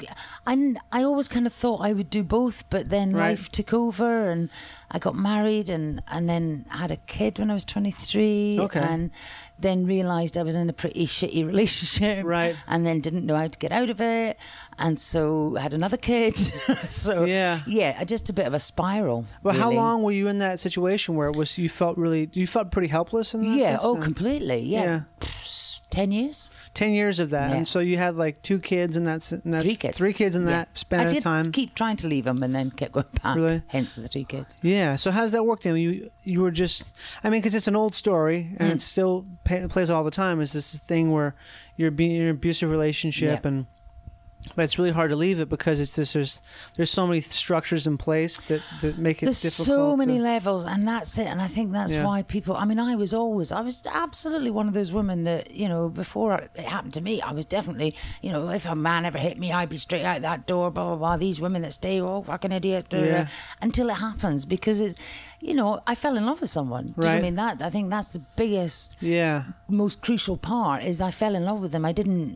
Speaker 9: I always kind of thought I would do both, but then
Speaker 5: Right.
Speaker 9: life took over, and I got married and then had a kid when I was 23.
Speaker 5: Okay.
Speaker 9: And then realised I was in a pretty shitty relationship.
Speaker 5: Right.
Speaker 9: And then didn't know how to get out of it. And so had another kid. So
Speaker 5: Yeah.
Speaker 9: just a bit of a spiral.
Speaker 5: Well, how
Speaker 9: really.
Speaker 5: long were you in that situation where it was you felt pretty helpless in that
Speaker 9: Yeah.
Speaker 5: sense?
Speaker 9: Oh, completely. Yeah. 10 years.
Speaker 5: 10 years of that,
Speaker 9: Yeah.
Speaker 5: and so you had like 2 kids in that.
Speaker 9: 3 kids.
Speaker 5: in that span
Speaker 9: I
Speaker 5: of
Speaker 9: did
Speaker 5: time.
Speaker 9: keep trying to leave them and then kept going back.
Speaker 5: Really?
Speaker 9: Hence the 3 kids.
Speaker 5: Yeah. So how's that work then? You were just, because it's an old story and it still plays all the time. Is this thing where you're being in an abusive relationship but it's really hard to leave it because it's this. There's so many structures in place that make it
Speaker 9: There's
Speaker 5: difficult.
Speaker 9: so many levels, and that's it. And I think that's
Speaker 5: Yeah.
Speaker 9: why people. I was absolutely one of those women that before it happened to me, I was definitely if a man ever hit me, I'd be straight out that door. Blah blah blah. These women that stay, fucking idiots. Blah, blah, blah, until it happens, because it's. I fell in love with someone. Do you know what I mean? I think that's the biggest, most crucial part. Is I fell in love with him. I didn't.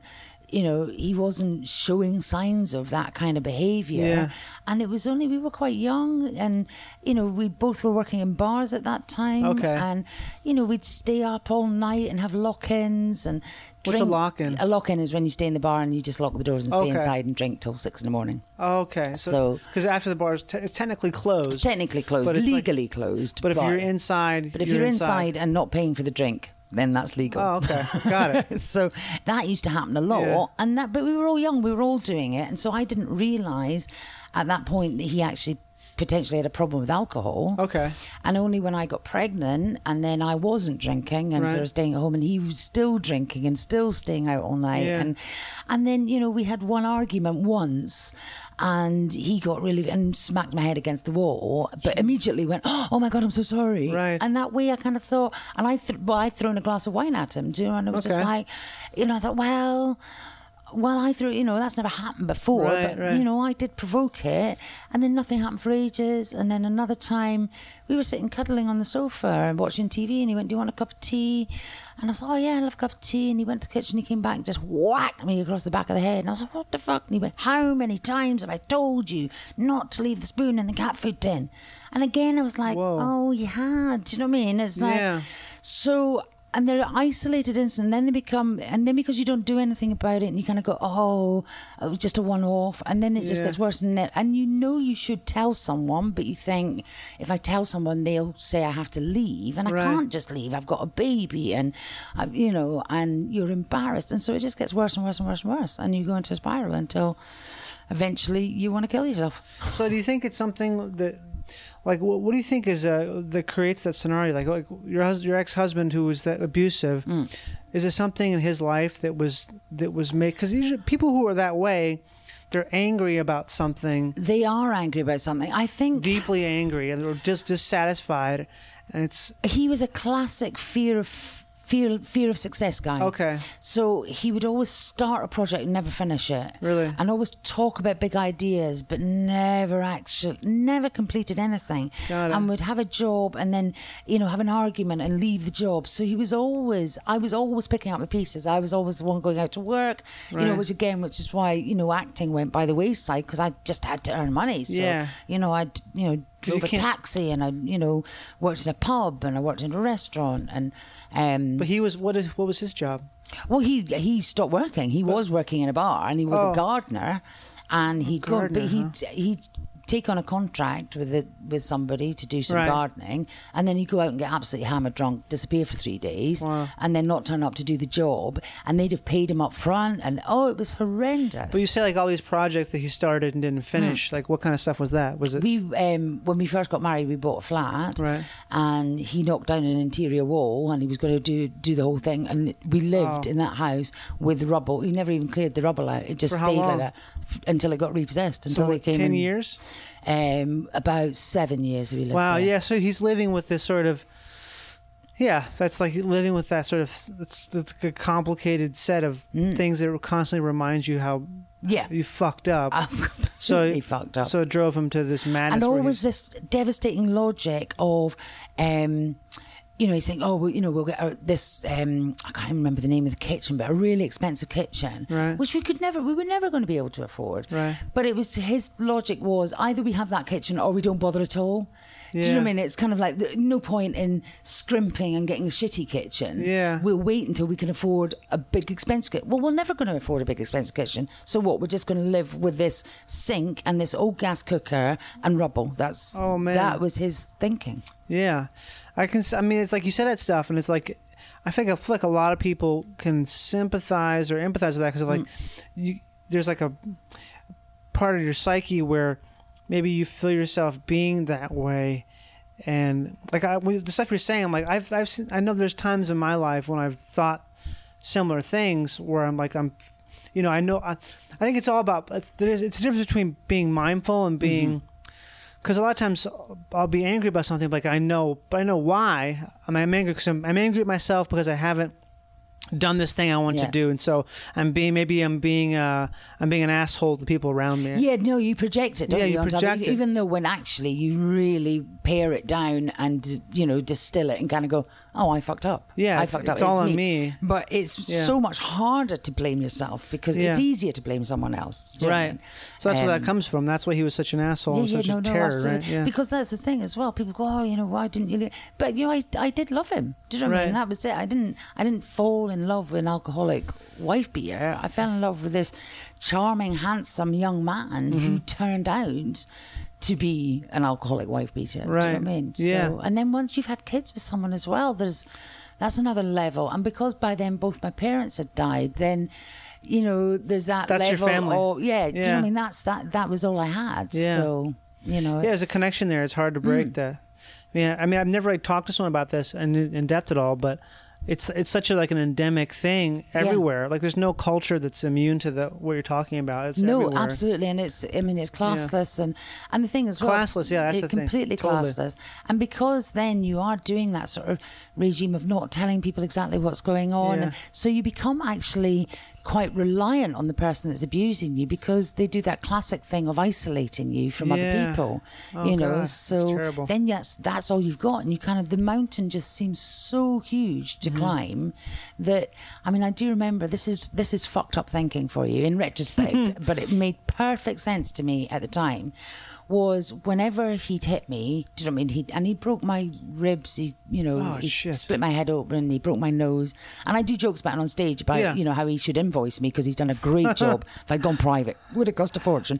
Speaker 9: He wasn't showing signs of that kind of behaviour.
Speaker 5: Yeah.
Speaker 9: And it was only, we were quite young, and, we both were working in bars at that time.
Speaker 5: Okay.
Speaker 9: And, we'd stay up all night and have lock-ins and drink.
Speaker 5: What's a lock-in?
Speaker 9: A lock-in is when you stay in the bar and you just lock the doors and stay inside and drink till 6 a.m.
Speaker 5: Okay.
Speaker 9: So
Speaker 5: because after the bar is it's technically closed.
Speaker 9: It's technically closed,
Speaker 5: but it's
Speaker 9: legally closed.
Speaker 5: But if you're inside,
Speaker 9: But if you're inside and not paying for the drink, then that's legal.
Speaker 5: Oh, okay. Got it.
Speaker 9: So that used to happen a lot.
Speaker 5: Yeah.
Speaker 9: But we were all young, we were all doing it. And so I didn't realise at that point that he actually potentially had a problem with alcohol.
Speaker 5: Okay.
Speaker 9: And only when I got pregnant and then I wasn't drinking and sort of staying at home, and he was still drinking and still staying out all night.
Speaker 5: Yeah.
Speaker 9: And then, we had one argument once, and he got really and smacked my head against the wall, but immediately went, "Oh my God, I'm so sorry."
Speaker 5: Right.
Speaker 9: And that way I kind of thought, and I'd thrown a glass of wine at him, and it was just like, I thought, well, I threw, that's never happened before,
Speaker 5: Right,
Speaker 9: but,
Speaker 5: right.
Speaker 9: I did provoke it, and then nothing happened for ages, and then another time we were sitting cuddling on the sofa and watching TV, and he went, "Do you want a cup of tea?" And I was like, "Oh yeah, I love a cup of tea," and he went to the kitchen, he came back and just whacked me across the back of the head, and I was like, "What the fuck?" And he went, "How many times have I told you not to leave the spoon in the cat food tin?" And again I was like,
Speaker 5: Whoa.
Speaker 9: "Oh, you had." Do you know what I mean? It's like,
Speaker 5: Yeah.
Speaker 9: so... And they're isolated incidents, and then they become, and then because you don't do anything about it, and you kind of go, "Oh, it was just a one-off," and then it just gets worse. And you should tell someone, but you think, if I tell someone, they'll say I have to leave, and I can't just leave. I've got a baby, and and you're embarrassed, and so it just gets worse and worse and worse and worse, and you go into a spiral until eventually you want to kill yourself.
Speaker 5: So do you think it's something that
Speaker 2: like what do you think is that creates that scenario? Like your ex-husband who was that abusive, is there something in his life that was made? Because usually people who are that way, they're angry about something.
Speaker 9: They are angry about something. I think
Speaker 2: deeply angry, and they're just dissatisfied. And
Speaker 9: he was a classic fear of success guy.
Speaker 2: Okay.
Speaker 9: So he would always start a project and never finish it.
Speaker 2: Really?
Speaker 9: And always talk about big ideas, but never completed anything.
Speaker 2: Got it.
Speaker 9: And would have a job and then, have an argument and leave the job. So I was always picking up the pieces. I was always the one going out to work,
Speaker 2: Right.
Speaker 9: which is why, acting went by the wayside because I just had to earn money. So,
Speaker 2: Yeah.
Speaker 9: I'd, drove a taxi and I, worked in a pub and I worked in a restaurant and.
Speaker 2: But he was what was his job?
Speaker 9: Well, he stopped working. He was working in a bar and he was a gardener, and he'd take on a contract with somebody to do some
Speaker 2: Right.
Speaker 9: gardening, and then he'd go out and get absolutely hammered drunk, disappear for 3 days, and then not turn up to do the job, and they'd have paid him up front, and it was horrendous.
Speaker 2: But you say like all these projects that he started and didn't finish. Like what kind of stuff was that? Was it?
Speaker 9: We when we first got married, we bought a flat,
Speaker 2: Right.
Speaker 9: and he knocked down an interior wall, and he was going to do the whole thing, and we lived in that house with rubble. He never even cleared the rubble out; it just
Speaker 2: For how
Speaker 9: stayed
Speaker 2: long?
Speaker 9: like that until it got repossessed. Until
Speaker 2: So
Speaker 9: they came
Speaker 2: 10
Speaker 9: in.
Speaker 2: years?
Speaker 9: About 7 years we lived
Speaker 2: Wow,
Speaker 9: there.
Speaker 2: yeah. So he's living with this sort of, that's like living with that sort of, it's a complicated set of things that constantly remind you how you fucked up.
Speaker 9: Completely fucked up.
Speaker 2: So it drove him to this madness.
Speaker 9: And
Speaker 2: where
Speaker 9: always this devastating logic of, he's saying, we'll get this, I can't even remember the name of the kitchen, but a really expensive kitchen,
Speaker 2: Right.
Speaker 9: which we were never going to be able to afford.
Speaker 2: Right.
Speaker 9: But his logic was either we have that kitchen or we don't bother at all. Do you know what I mean? It's kind of like no point in scrimping and getting a shitty kitchen.
Speaker 2: Yeah.
Speaker 9: We'll wait until we can afford a big expensive kitchen. Well, we're never going to afford a big expensive kitchen. So what? We're just going to live with this sink and this old gas cooker and rubble. That was his thinking.
Speaker 2: Yeah. It's like you said that stuff, and it's like, I feel like a lot of people can sympathize or empathize with that because there's like a part of your psyche where maybe you feel yourself being that way, and like the stuff you're saying, I'm like I've seen, I know there's times in my life when I've thought similar things where I think it's all about it's the difference between being mindful and being. Because a lot of times I'll be angry about something, like I know why. I'm angry because I'm angry at myself because I haven't done this thing I want to do, and so I'm being an asshole to people around me.
Speaker 9: Yeah, no, you project it, don't you?
Speaker 2: You project it.
Speaker 9: Even though when actually you really pare it down and distill it and kind of go, oh, I fucked up.
Speaker 2: Yeah,
Speaker 9: I fucked up.
Speaker 2: It's all on me.
Speaker 9: But it's so much harder to blame yourself because it's easier to blame someone else. Do you know what I mean?
Speaker 2: So that's where that comes from. That's why he was such an asshole, and such a terror,
Speaker 9: absolutely.
Speaker 2: right? Yeah.
Speaker 9: Because that's the thing as well. People go, oh, why didn't you? But I did love him. Do you know what I mean? And that was it. I didn't fall in love with an alcoholic wife beater. I fell in love with this charming, handsome young man who turned out to be an alcoholic wife beater.
Speaker 2: Right.
Speaker 9: Do you know what I mean?
Speaker 2: Yeah.
Speaker 9: So, and then once you've had kids with someone as well, that's another level. And because by then both my parents had died, then there's that
Speaker 2: that's
Speaker 9: level.
Speaker 2: Your family.
Speaker 9: Do you know what I mean? That was all I had.
Speaker 2: Yeah.
Speaker 9: So
Speaker 2: there's a connection there. It's hard to break that. I mean, I've never talked to someone about this in depth at all, but it's such an endemic thing everywhere. Like there's no culture that's immune to what you're talking about. It's everywhere.
Speaker 9: Absolutely, and it's classless and the thing is
Speaker 2: classless. That's the thing.
Speaker 9: Completely
Speaker 2: Totally.
Speaker 9: classless. And because then you are doing that sort of regime of not telling people exactly what's going on, and so you become actually quite reliant on the person that's abusing you because they do that classic thing of isolating you from other people.
Speaker 2: God,
Speaker 9: so then that's all you've got, and you kind of the mountain just seems so huge to climb that I do remember this is fucked up thinking for you in retrospect, but it made perfect sense to me at the time. Was whenever he'd hit me, do you know what I mean? He broke my ribs. He split my head open. He broke my nose. And I do jokes about it on stage about how he should invoice me because he's done a great job. If I'd gone private, would have cost a fortune.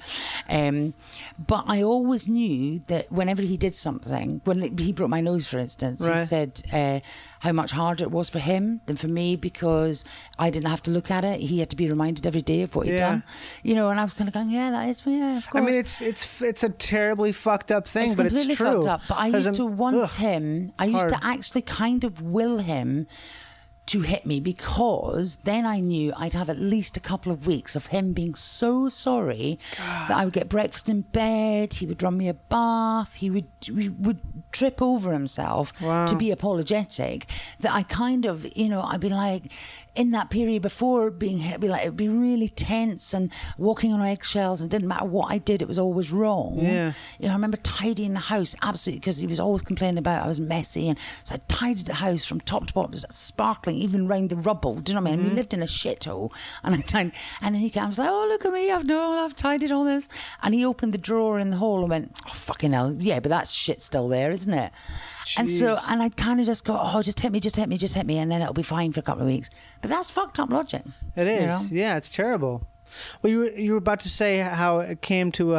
Speaker 9: But I always knew that whenever he did something, when he broke my nose, for instance, he said, how much harder it was for him than for me, because I didn't have to look at it. He had to be reminded every day of what he'd done. You know, and I was kind of going, yeah, that is, yeah, of course.
Speaker 2: I mean, it's a terribly fucked up thing,
Speaker 9: It's
Speaker 2: but
Speaker 9: completely
Speaker 2: it's true.
Speaker 9: fucked up. But I used to want him. I used to
Speaker 2: hard.
Speaker 9: actually kind of will him to hit me, because then I knew I'd have at least a couple of weeks of him being so sorry that I would get breakfast in bed, he would run me a bath, he would trip over himself to be apologetic, that I kind of, you know, I'd be like, in that period before being hit, it'd be really tense and walking on eggshells, and it didn't matter what I did, it was always wrong.
Speaker 2: Yeah.
Speaker 9: You know, I remember tidying the house, absolutely, because he was always complaining about I was messy, and so I tidied the house from top to bottom. It was sparkling, even round the rubble. Do you know what I mean? We lived in a shithole, and I tidied, and then he comes like, "Oh, look at me! I've tidied all this." And he opened the drawer in the hall and went, "Oh, fucking hell, yeah, but that shit's still there, isn't it?"
Speaker 2: Jeez.
Speaker 9: And so, and I'd kind of just go, "Oh, just hit me, and then it'll be fine for a couple of weeks." But that's fucked up logic.
Speaker 2: It is.
Speaker 9: You know?
Speaker 2: Yeah, it's terrible. Well, you were about to say how it came to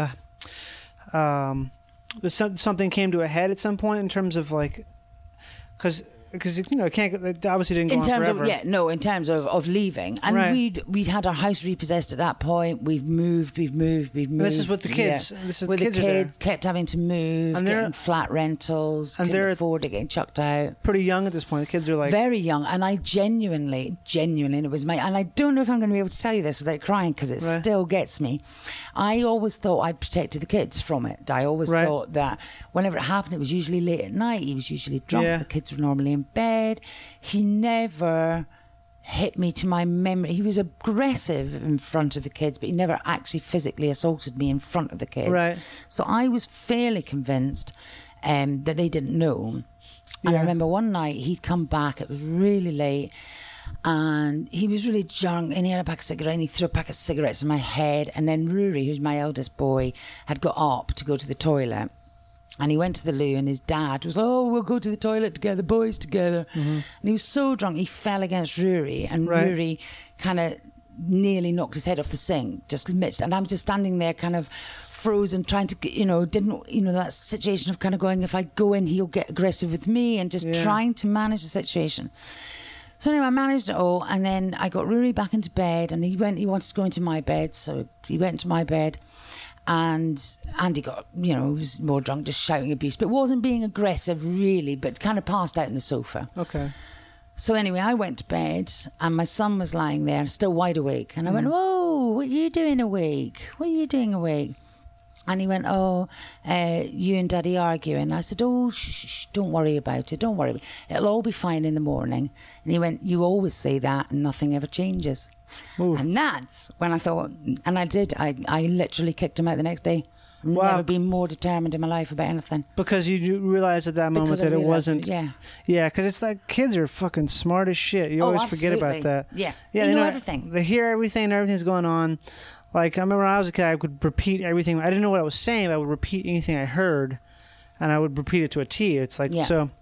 Speaker 2: something came to a head at some point in terms of like, because you know, it obviously didn't go
Speaker 9: in
Speaker 2: on
Speaker 9: terms
Speaker 2: forever.
Speaker 9: in terms of leaving, and
Speaker 2: Right.
Speaker 9: we'd had our house repossessed at that point. We've moved.
Speaker 2: This is with the kids.
Speaker 9: Yeah.
Speaker 2: This is
Speaker 9: with
Speaker 2: the kids are there.
Speaker 9: kept having to move,
Speaker 2: And they're-
Speaker 9: getting flat rentals,
Speaker 2: and
Speaker 9: couldn't
Speaker 2: they're-
Speaker 9: afford it, getting chucked out.
Speaker 2: Pretty young at this point. The kids are like
Speaker 9: Very young, and I genuinely, and it was and I don't know if I'm going to be able to tell you this without crying, because it
Speaker 2: Right.
Speaker 9: still gets me. I always thought I'd protected the kids from it. I always
Speaker 2: Right.
Speaker 9: thought that whenever it happened, it was usually late at night. He was usually drunk.
Speaker 2: Yeah.
Speaker 9: The kids were normally in bed. He never hit me to my memory. He was aggressive in front of the kids, but he never actually physically assaulted me in front of the kids.
Speaker 2: Right.
Speaker 9: So I was fairly convinced that they didn't know. And
Speaker 2: Yeah.
Speaker 9: I remember one night he'd come back, it was really late, and he was really drunk, and he had a pack of cigarettes, and he threw a pack of cigarettes in my head. And then Rory, who's my eldest boy, had got up to go to the toilet. And he went to the loo, and his dad was like, "Oh, we'll go to the toilet together, boys together." And he was so drunk, he fell against Rory, and
Speaker 2: Right.
Speaker 9: Rory kind of nearly knocked his head off the sink, just missed. And I'm just standing there kind of frozen, trying to, that situation of kind of going, if I go in, he'll get aggressive with me, and just trying to manage the situation. So anyway, I managed it all, and then I got Rory back into bed, and he wanted to go into my bed, so he went into my bed. And Andy got, he was more drunk, just shouting abuse, but wasn't being aggressive really, but kind of passed out on the sofa.
Speaker 2: okay.
Speaker 9: So anyway, I went to bed, and my son was lying there, still wide awake. And I went, "Whoa, what are you doing awake? What are you doing awake?" And he went, "Oh, you and Daddy arguing." I said, "Oh, shh, don't worry about it. Don't worry. It'll all be fine in the morning." And he went, "You always say that, and nothing ever changes."
Speaker 2: Ooh.
Speaker 9: And that's when I thought, and I did, I literally kicked him out the next day. I've
Speaker 2: Wow.
Speaker 9: never been more determined in my life about anything.
Speaker 2: Because you realized at that moment
Speaker 9: Because I
Speaker 2: that it
Speaker 9: realised
Speaker 2: wasn't.
Speaker 9: yeah.
Speaker 2: Yeah, because it's like kids are fucking smart as shit. You
Speaker 9: Oh,
Speaker 2: always forget about
Speaker 9: absolutely.
Speaker 2: that.
Speaker 9: Yeah.
Speaker 2: Yeah,
Speaker 9: They know everything.
Speaker 2: They hear everything and everything's going on. Like, I remember when I was a kid, I could repeat everything. I didn't know what I was saying, but I would repeat anything I heard, and I would repeat it to a T. It's like,
Speaker 9: Yeah.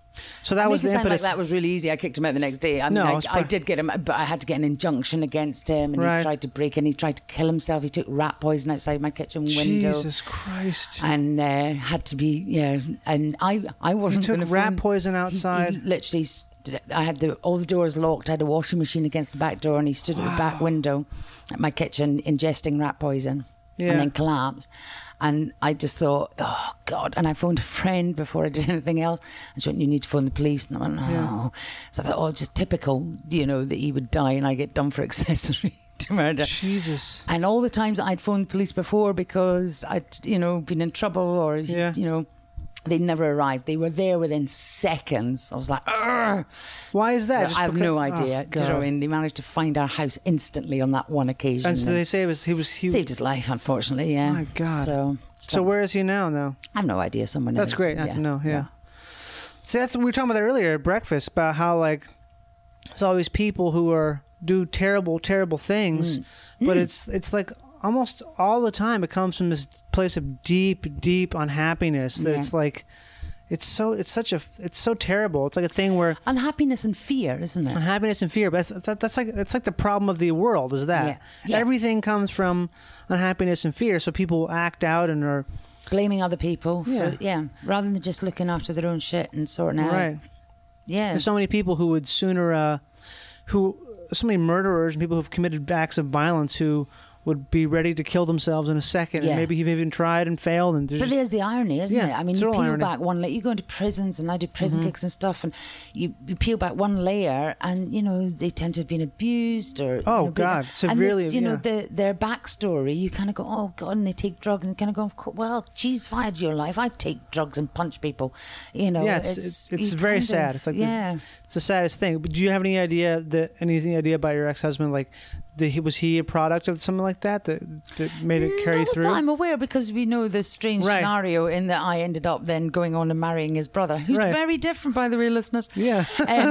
Speaker 2: so that was the
Speaker 9: Make it sound like
Speaker 2: impetus.
Speaker 9: that was really easy. I kicked him out the next day. I mean,
Speaker 2: No,
Speaker 9: I,
Speaker 2: it's
Speaker 9: I did get him, but I had to get an injunction against him, and
Speaker 2: Right.
Speaker 9: he tried to break in. He tried to kill himself. He took rat poison outside my kitchen window.
Speaker 2: Jesus Christ.
Speaker 9: And had to be, and I wasn't
Speaker 2: took
Speaker 9: going to
Speaker 2: rat poison outside?
Speaker 9: He literally, I had all the doors locked. I had a washing machine against the back door, and he stood at the back window at my kitchen ingesting rat poison,
Speaker 2: Yeah.
Speaker 9: and then collapsed. And I just thought, oh God! And I phoned a friend before I did anything else. And she went, "You need to phone the police." And I went, "No."
Speaker 2: Yeah.
Speaker 9: So I thought, oh, just typical, that he would die, and I get done for accessory to murder.
Speaker 2: Jesus.
Speaker 9: And all the times I'd phoned the police before because I'd, been in trouble or, they never arrived. They were there within seconds. I was like, "Argh!"
Speaker 2: Why is that?
Speaker 9: So
Speaker 2: Just
Speaker 9: I have
Speaker 2: because-
Speaker 9: no
Speaker 2: oh,
Speaker 9: idea. Do you know what I
Speaker 2: God.
Speaker 9: mean? They managed to find our house instantly on that one occasion.
Speaker 2: And so they say he
Speaker 9: saved his life, unfortunately, yeah.
Speaker 2: My God.
Speaker 9: So
Speaker 2: where is he now, though?
Speaker 9: I have no idea. Someone.
Speaker 2: That's great not to know, yeah. See, that's we were talking about that earlier at breakfast, about how, like, there's all these people who do terrible, terrible things, but it's like almost all the time it comes from this place of deep, deep unhappiness that it's like, it's so terrible. It's like a thing where
Speaker 9: unhappiness and fear, isn't it?
Speaker 2: unhappiness and fear, but that's like the problem of the world is that
Speaker 9: Yeah.
Speaker 2: everything comes from unhappiness and fear. So people act out and are
Speaker 9: Blaming other people.
Speaker 2: Yeah.
Speaker 9: Rather than just looking after their own shit and sorting it out.
Speaker 2: right.
Speaker 9: Yeah.
Speaker 2: There's so many people who would sooner, so many murderers and people who've committed acts of violence who would be ready to kill themselves in a second,
Speaker 9: Yeah.
Speaker 2: and maybe you've even tried and failed. And
Speaker 9: But there's the irony, isn't
Speaker 2: Yeah,
Speaker 9: it? I mean,
Speaker 2: it's
Speaker 9: you
Speaker 2: all
Speaker 9: peel
Speaker 2: irony.
Speaker 9: back one layer. You go into prisons, and I do prison gigs and stuff, and you peel back one layer, and they tend to have been abused or
Speaker 2: God, severely,
Speaker 9: And this, their backstory, you kind of go, oh God, and they take drugs, and kind of go, well, geez, if I had your life, I'd take drugs and punch people.
Speaker 2: Yeah, it's very sad. It's like it's the saddest thing. But do you have any idea about your ex-husband? Like, was he a product of something like that made it carry through?
Speaker 9: I'm aware, because we know this strange scenario in that I ended up then going on and marrying his brother, who's very different, by the way, listeners.
Speaker 2: Yeah.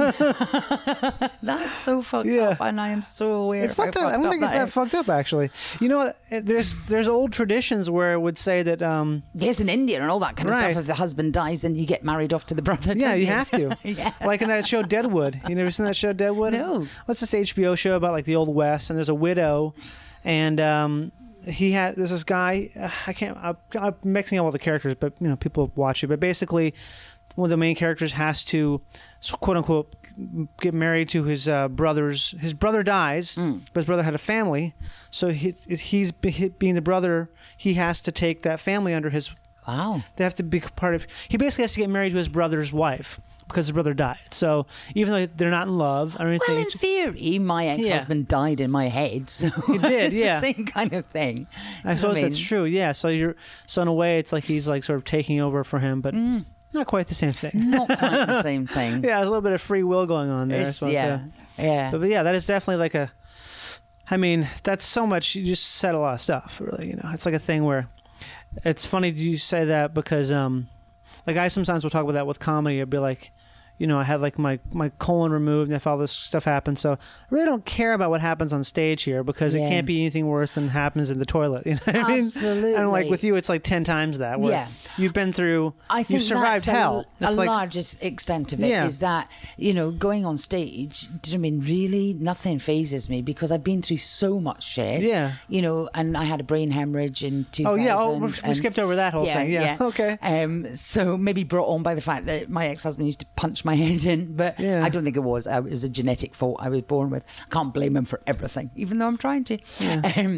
Speaker 9: That's so fucked up, and I am so aware.
Speaker 2: It's not that. I don't think it's that fucked up, actually. You know what? There's old traditions where it would say that.
Speaker 9: Yes, in India and all that kind of stuff. If the husband dies, then you get married off to the brother.
Speaker 2: Yeah,
Speaker 9: don't
Speaker 2: you have to.
Speaker 9: Yeah.
Speaker 2: Like in that show Deadwood. You never seen that show Deadwood?
Speaker 9: No.
Speaker 2: What's this HBO show about, like the Old West? And there's a widow, and there's this guy. I'm mixing up all the characters, but people watch it. But basically, one of the main characters has to, quote unquote, get married to his brother's. His brother dies, but his brother had a family, so he's being the brother. He has to take that family under his.
Speaker 9: Wow.
Speaker 2: They have to be part of. He basically has to get married to his brother's wife, because his brother died. So even though they're not in love or anything,
Speaker 9: well, in theory, my ex-husband died in my head, so
Speaker 2: he did.
Speaker 9: it's the same kind of thing.
Speaker 2: I suppose that's true. Yeah. So in a way, it's like he's like sort of taking over for him, but it's not quite the same thing.
Speaker 9: Not quite the same thing.
Speaker 2: Yeah, there's a little bit of free will going on there. I suppose,
Speaker 9: yeah.
Speaker 2: But yeah, that is definitely like a. I mean, that's so much. You just said a lot of stuff. Really, it's like a thing where. It's funny you say that because, like, I sometimes will talk about that with comedy. I'd be like, I had like my colon removed and if all this stuff happened. So I really don't care about what happens on stage here because it can't be anything worse than happens in the toilet. You know what I mean?
Speaker 9: Absolutely.
Speaker 2: And like with you, it's like 10 times that. Where you've been through,
Speaker 9: I think
Speaker 2: you've survived
Speaker 9: that's
Speaker 2: hell.
Speaker 9: The largest extent of it is that, going on stage, do you know what I mean? Really, nothing phases me because I've been through so much shit.
Speaker 2: Yeah.
Speaker 9: And I had a brain hemorrhage in 2000.
Speaker 2: Oh, yeah. We skipped over that whole thing. Yeah. Okay.
Speaker 9: So maybe brought on by the fact that my ex-husband used to punch my head in, but I don't think it was. It was a genetic fault I was born with. I can't blame him for everything, even though I'm trying to.
Speaker 2: Yeah.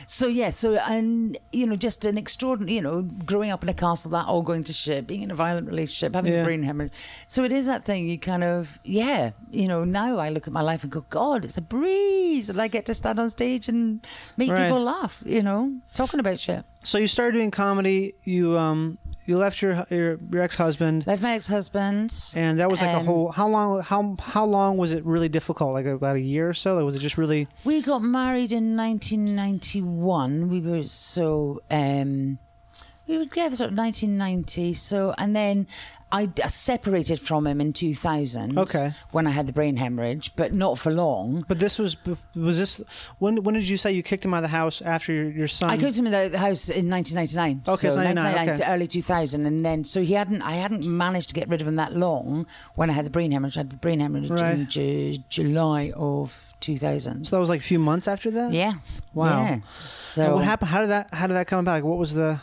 Speaker 9: Just an extraordinary, growing up in a castle, that all going to shit, being in a violent relationship, having a brain hemorrhage. So it is that thing you kind of, now I look at my life and go, God, it's a breeze. And I get to stand on stage and make people laugh, talking about shit.
Speaker 2: So you started doing comedy. You left your ex-husband.
Speaker 9: Left my ex-husband,
Speaker 2: and that was like a whole. How long was it really difficult? Like about a year or so. Like, was it just really?
Speaker 9: We got married in 1991. We were so. We were together sort of 1990. So, and then I separated from him in 2000.
Speaker 2: Okay.
Speaker 9: When I had the brain hemorrhage, but not for long.
Speaker 2: But this was this when did you say you kicked him out of the house after your son?
Speaker 9: I kicked him out of the house in 1999.
Speaker 2: Okay, so
Speaker 9: 1999 to early 2000, and then so I hadn't managed to get rid of him that long when I had the brain hemorrhage. I had the brain hemorrhage in July of 2000.
Speaker 2: So that was like a few months after that.
Speaker 9: Yeah.
Speaker 2: Wow.
Speaker 9: Yeah. So
Speaker 2: and what happened? How did that come about? Like, what was the?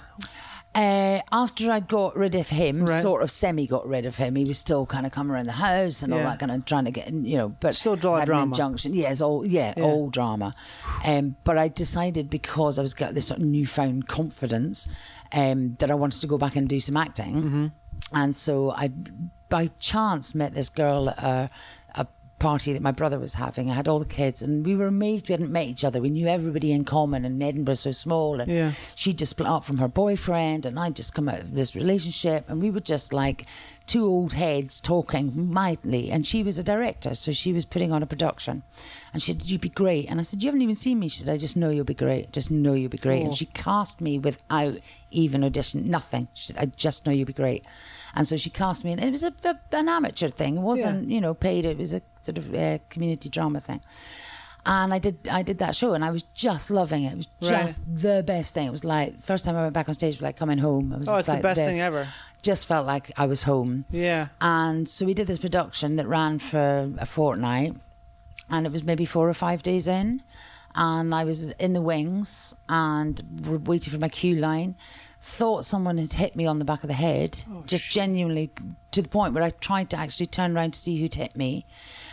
Speaker 9: After I got rid of him, sort of got rid of him, he was still kind of coming around the house and all that kind of trying to get, but
Speaker 2: still drama.
Speaker 9: An injunction. Yeah, it's all drama. But I decided because I was got this sort of newfound confidence that I wanted to go back and do some acting, and so I, by chance, met this girl at a party that my brother was having. I had all the kids and we were amazed we hadn't met each other. We knew everybody in common and Edinburgh's so small, and she just split up from her boyfriend and I'd just come out of this relationship, and we were just like two old heads talking mightily, and she was a director, so she was putting on a production, and she said, "You'd be great." And I said, "You haven't even seen me." She said, "I just know you'll be great. Just know you'll be great."
Speaker 2: Cool.
Speaker 9: And she cast me without even audition, nothing. She said, "I just know you'll be great." And so she cast me, and it was an amateur thing. It wasn't, paid. It was a sort of community drama thing. And I did that show, and I was just loving it. It was just the best thing. It was like first time I went back on stage, it was like coming home. It was
Speaker 2: it's
Speaker 9: like
Speaker 2: the best
Speaker 9: this.
Speaker 2: thing ever.
Speaker 9: Just felt like I was home.
Speaker 2: Yeah.
Speaker 9: And so we did this production that ran for a fortnight, and it was maybe 4 or 5 days in, and I was in the wings and waiting for my cue line thought someone had hit me on the back of the head, just genuinely, to the point where I tried to actually turn around to see who'd hit me.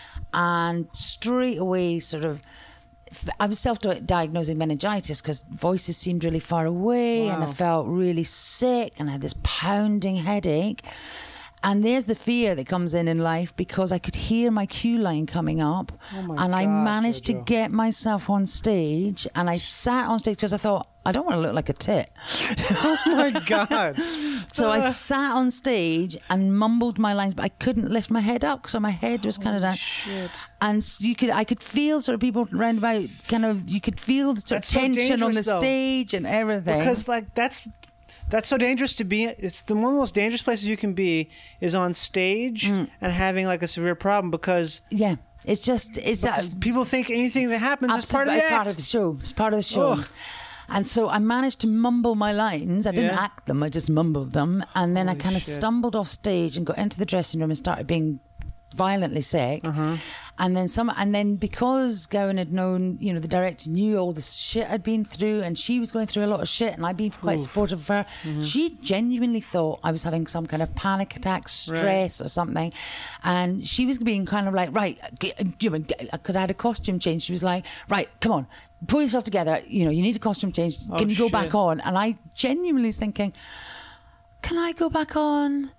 Speaker 9: And straight away, sort of, I was self-diagnosing meningitis because voices seemed really far away, and I felt really sick, and I had this pounding headache. And there's the fear that comes in life, because I could hear my cue line coming up, and I managed to get myself on stage, and I sat on stage because I thought, I don't want to look like a tit.
Speaker 2: Oh my God.
Speaker 9: So I sat on stage and mumbled my lines, but I couldn't lift my head up, so my head was kind of down.
Speaker 2: Shit.
Speaker 9: And I could feel sort of people round about, kind of, you could feel the sort of tension on the stage and everything.
Speaker 2: Because like that's so dangerous to be. It's one of the most dangerous places you can be is on stage and having like a severe problem, because
Speaker 9: it's that
Speaker 2: people think anything that happens is part of the act.
Speaker 9: Part of the show. It's part of the show. Ugh. And so I managed to mumble my lines. I didn't act them, I just mumbled them. And then I kind of stumbled off stage and got into the dressing room and started being violently sick. And then because Gowan had known, you know, the director knew all the shit I'd been through, and she was going through a lot of shit, and I'd been quite supportive of her. She genuinely thought I was having some kind of panic attack, stress or something. And she was being kind of like, right, because I had a costume change. She was like, right, come on, pull yourself together. You know, you need a costume change. Can you go back on? And I genuinely was thinking, can I go back on?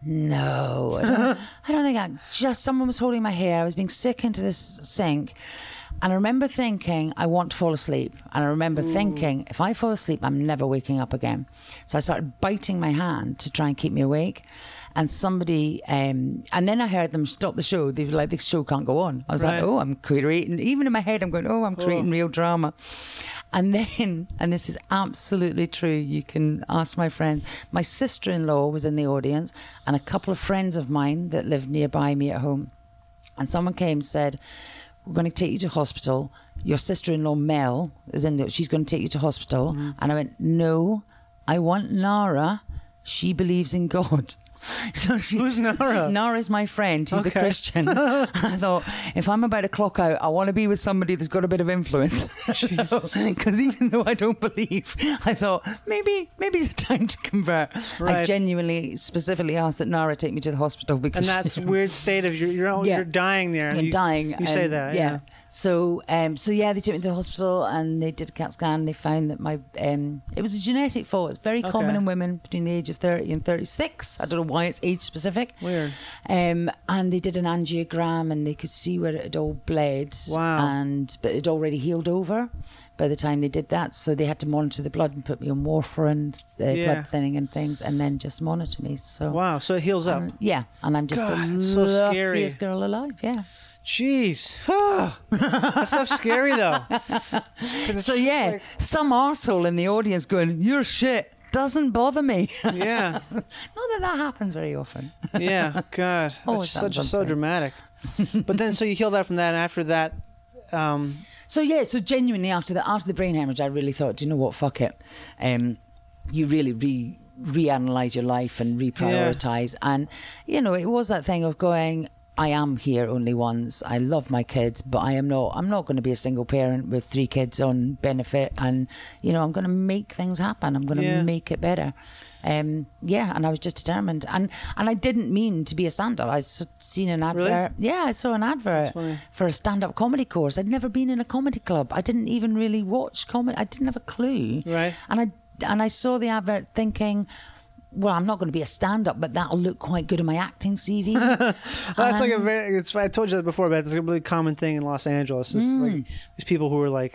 Speaker 9: No, I don't think someone was holding my hair. I was being sick into this sink. And I remember thinking, I want to fall asleep. And I remember thinking, if I fall asleep, I'm never waking up again. So I started biting my hand to try and keep me awake. And somebody, and then I heard them stop the show. They were like, this show can't go on. I was like, I'm creating, even in my head, I'm going, I'm creating real drama. And then, and this is absolutely true, you can ask my friend, my sister-in-law was in the audience, and a couple of friends of mine that lived nearby me at home. And someone came and said, we're going to take you to hospital. Your sister-in-law, Mel, she's going to take you to hospital. And I went, no, I want Nara. She believes in God. So
Speaker 2: who's Nara?
Speaker 9: Nara's my friend who's a Christian. I thought, if I'm about to clock out, I want to be with somebody that's got a bit of influence. Because even though I don't believe, I thought maybe it's time to convert. I genuinely specifically asked that Nara take me to the hospital, because
Speaker 2: and that's weird state of you're dying there.
Speaker 9: I'm dying.
Speaker 2: You say that, yeah.
Speaker 9: So they took me to the hospital and they did a CAT scan. And they found that my it was a genetic fault. It's very common in women between the age of 30 and 36. I don't know why it's age specific.
Speaker 2: Weird.
Speaker 9: And they did an angiogram and they could see where it had all bled.
Speaker 2: Wow.
Speaker 9: But it had already healed over by the time they did that. So they had to monitor the blood and put me on warfarin, blood thinning and things, and then just monitor me. So
Speaker 2: wow. So it heals up.
Speaker 9: Yeah, and I'm just the
Speaker 2: so scary.
Speaker 9: luckiest girl alive. Yeah.
Speaker 2: Jeez. That stuff's scary though.
Speaker 9: So some arsehole in the audience going, "You're shit," doesn't bother me.
Speaker 2: Yeah.
Speaker 9: Not that happens very often.
Speaker 2: Yeah. God. That's so dramatic. But then, so you healed up from that, and after that.
Speaker 9: So genuinely after the brain hemorrhage, I really thought, do you know what? Fuck it. You really reanalyze your life and reprioritize. And you know, it was that thing of going, I am here only once. I love my kids, but I'm not going to be a single parent with 3 kids on benefit. And, you know, I'm going to make things happen. I'm going to make it better. And I was just determined. And I didn't mean to be a stand-up. I seen an advert.
Speaker 2: Really?
Speaker 9: Yeah, I saw an advert for a stand-up comedy course. I'd never been in a comedy club. I didn't even really watch comedy. I didn't have a clue.
Speaker 2: Right.
Speaker 9: And I saw the advert thinking, well, I'm not going to be a stand-up, but that'll look quite good in my acting CV.
Speaker 2: That's like I told you that before, but it's a really common thing in Los Angeles. It's like these people who are like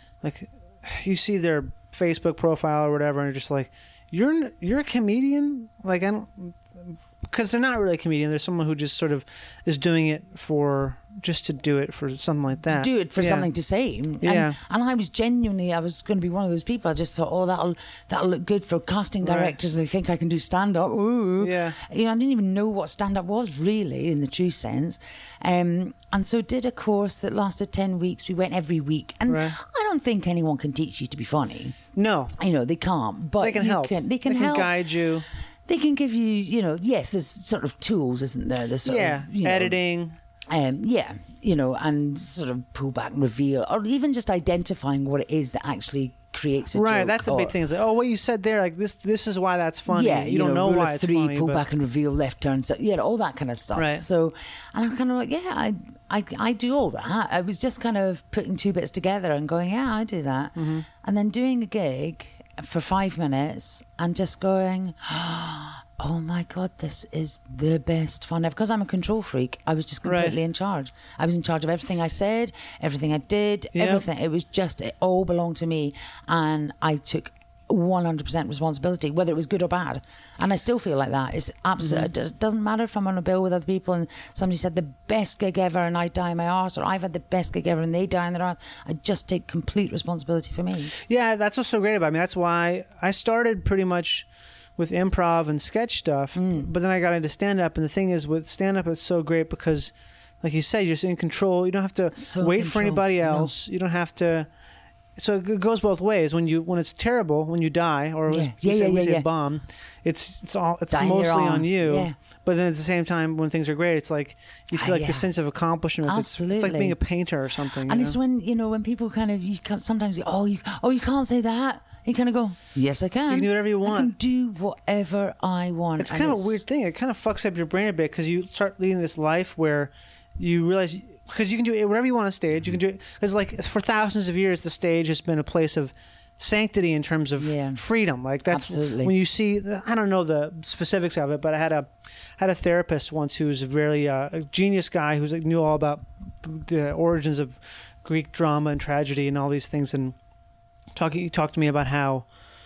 Speaker 2: you see their Facebook profile or whatever, and you're just like, you're a comedian? Like, I don't, because they're not really a comedian. They're someone who just sort of is doing it just to do it for something like that.
Speaker 9: To do it for something to say.
Speaker 2: Yeah.
Speaker 9: And I was going to be one of those people. I just thought, that'll look good for casting directors. They think I can do stand-up. Ooh.
Speaker 2: Yeah.
Speaker 9: You know, I didn't even know what stand-up was really in the true sense. And so did a course that lasted 10 weeks. We went every week. And I don't think anyone can teach you to be funny.
Speaker 2: No.
Speaker 9: You know, they can't. But
Speaker 2: they can help.
Speaker 9: They can help.
Speaker 2: Guide you.
Speaker 9: They can give you, you know, yes, there's sort of tools, isn't there? There's sort of, you know,
Speaker 2: editing.
Speaker 9: You know, and sort of pull back and reveal, or even just identifying what it is that actually creates a
Speaker 2: Right,
Speaker 9: joke.
Speaker 2: that's the big thing. Is like, oh, what you said there, like this is why that's funny.
Speaker 9: Yeah,
Speaker 2: you don't know
Speaker 9: rule
Speaker 2: why
Speaker 9: of
Speaker 2: it's
Speaker 9: three,
Speaker 2: funny.
Speaker 9: pull
Speaker 2: but-
Speaker 9: back and reveal, left turn, so all that kind of stuff.
Speaker 2: Right.
Speaker 9: So, and I'm kind of like, yeah, I do all that. I was just kind of putting two bits together and going, yeah, I do that,
Speaker 2: Mm-hmm.
Speaker 9: and then doing a gig for 5 minutes and just going, oh my God, this is the best fun ever. Because I'm a control freak, I was just completely in charge. I was in charge of everything I said, everything I did, everything. It was just, it all belonged to me. And I took 100% responsibility, whether it was good or bad. And I still feel like that. It's absolutely, it doesn't matter if I'm on a bill with other people and somebody said the best gig ever and I die in my arse, or I've had the best gig ever and they die in their arse. I just take complete responsibility for me.
Speaker 2: Yeah, that's what's so great about me. That's why I started pretty much with improv and sketch stuff, but then I got into stand-up. And the thing is, with stand-up, it's so great because, like you said, you're just in control. You don't have to wait for anybody else. No. You don't have to... So it goes both ways. When it's terrible, when you die, or we say bomb, it's mostly on you. Yeah. But then at the same time, when things are great, it's like you feel like the sense of accomplishment.
Speaker 9: Absolutely.
Speaker 2: It's like being a painter or something.
Speaker 9: And it's when when people kind of sometimes you can't say that. You kind of go, yes, I can.
Speaker 2: You can do whatever you want.
Speaker 9: I can do whatever I want.
Speaker 2: It's kind of a weird thing. It kind of fucks up your brain a bit because you start leading this life where you realize. Because you can do it whatever you want on stage. You can do it because, like, for thousands of years, the stage has been a place of sanctity in terms of freedom. Like that's when you see. I don't know the specifics of it, but I had a therapist once who was a very a genius guy who knew all about the origins of Greek drama and tragedy and all these things. And he talked to me about how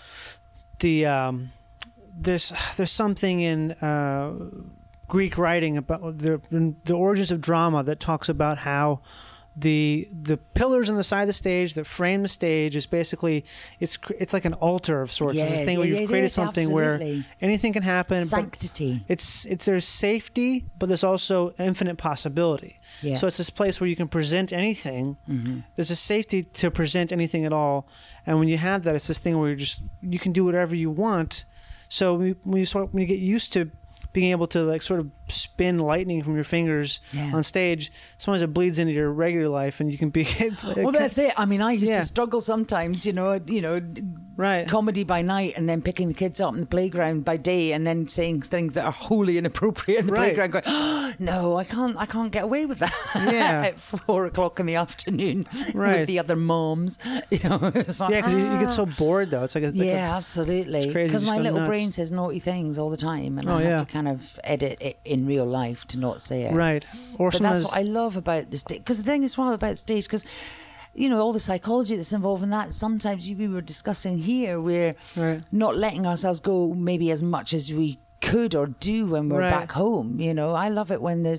Speaker 2: the there's something in Greek writing about the origins of drama that talks about how the pillars on the side of the stage that frame the stage is basically it's like an altar of sorts. It's this thing where you've created something where anything can happen.
Speaker 9: Sanctity.
Speaker 2: It's there's safety, but there's also infinite possibility. Yeah. So it's this place where you can present anything. Mm-hmm. There's a safety to present anything at all, and when you have that, it's this thing where you can do whatever you want. So when you get used to being able to like sort of spin lightning from your fingers on stage, sometimes it bleeds into your regular life, and you can be.
Speaker 9: Well, that's it. I mean, I used to struggle sometimes.
Speaker 2: Right.
Speaker 9: Comedy by night, and then picking the kids up in the playground by day, and then saying things that are wholly inappropriate in the playground. Going, oh, no, I can't get away with that.
Speaker 2: Yeah.
Speaker 9: At 4:00 in the afternoon with the other moms. It's like,
Speaker 2: because you get so bored though. It's like
Speaker 9: absolutely.
Speaker 2: It's crazy.
Speaker 9: Because my little brain says naughty things all the time, and I have to kind of edit it in real life to not say it.
Speaker 2: Right.
Speaker 9: But that's what I love about this. Because the thing is well about stage, because all the psychology that's involved in that. Sometimes we were discussing here, we're not letting ourselves go maybe as much as we could or do when we're back home. I love it when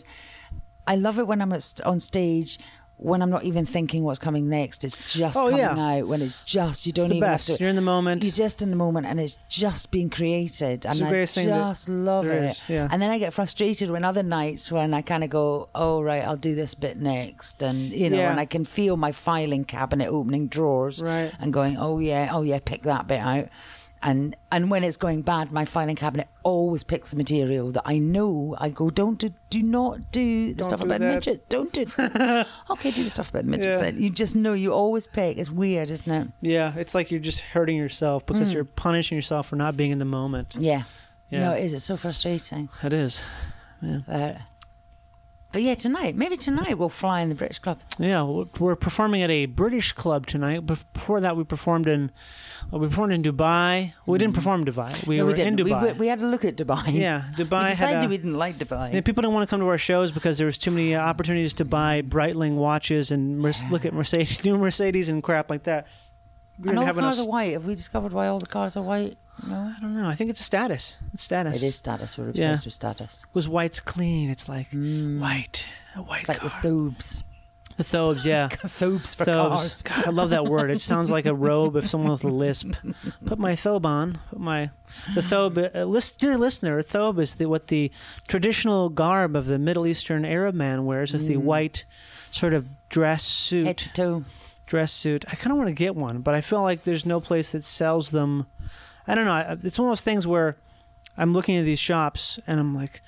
Speaker 9: I'm on stage. When I'm not even thinking what's coming next, it's just coming out. When it's just, you don't even have to.
Speaker 2: You're in the moment.
Speaker 9: You're just in the moment, and it's just being created. And I just love it.
Speaker 2: Yeah.
Speaker 9: And then I get frustrated when other nights when I kind of go, oh, right, I'll do this bit next. And, and I can feel my filing cabinet opening drawers and going, oh, yeah, pick that bit out. And when it's going bad, my filing cabinet always picks the material that I know. I go, do not do the stuff about the midgets. Don't do. Okay, do the stuff about the midgets. Then. You just know. You always pick. It's weird, isn't it?
Speaker 2: Yeah, it's like you're just hurting yourself because you're punishing yourself for not being in the moment.
Speaker 9: Yeah. No, it is. It's so frustrating.
Speaker 2: It is. Yeah.
Speaker 9: But maybe tonight we'll fly in the British Club.
Speaker 2: Yeah, we're performing at a British club tonight. Before that, we performed in Dubai. We didn't perform in Dubai. We were in Dubai.
Speaker 9: We had a look at Dubai.
Speaker 2: Yeah, Dubai.
Speaker 9: We decided we didn't like Dubai.
Speaker 2: People didn't want to come to our shows because there was too many opportunities to buy Breitling watches and look at new Mercedes and crap like that.
Speaker 9: And all the cars are white. Have we discovered why all the cars are white? No,
Speaker 2: I don't know. I think it's a status. It's status.
Speaker 9: It is status. We're obsessed with status.
Speaker 2: Because white's clean. It's like white. A white
Speaker 9: car. Like the Thobes.
Speaker 2: The Thobes, yeah.
Speaker 9: Thobes for cars.
Speaker 2: God, I love that word. It sounds like a robe if someone with a lisp. Put my thobe on. The thobe. Dear listener, a thobe is what the traditional garb of the Middle Eastern Arab man wears. It's the white sort of dress suit.
Speaker 9: Head to toe.
Speaker 2: Dress suit. I kind of want to get one, but I feel like there's no place that sells them. I don't know. It's one of those things where I'm looking at these shops and I'm like,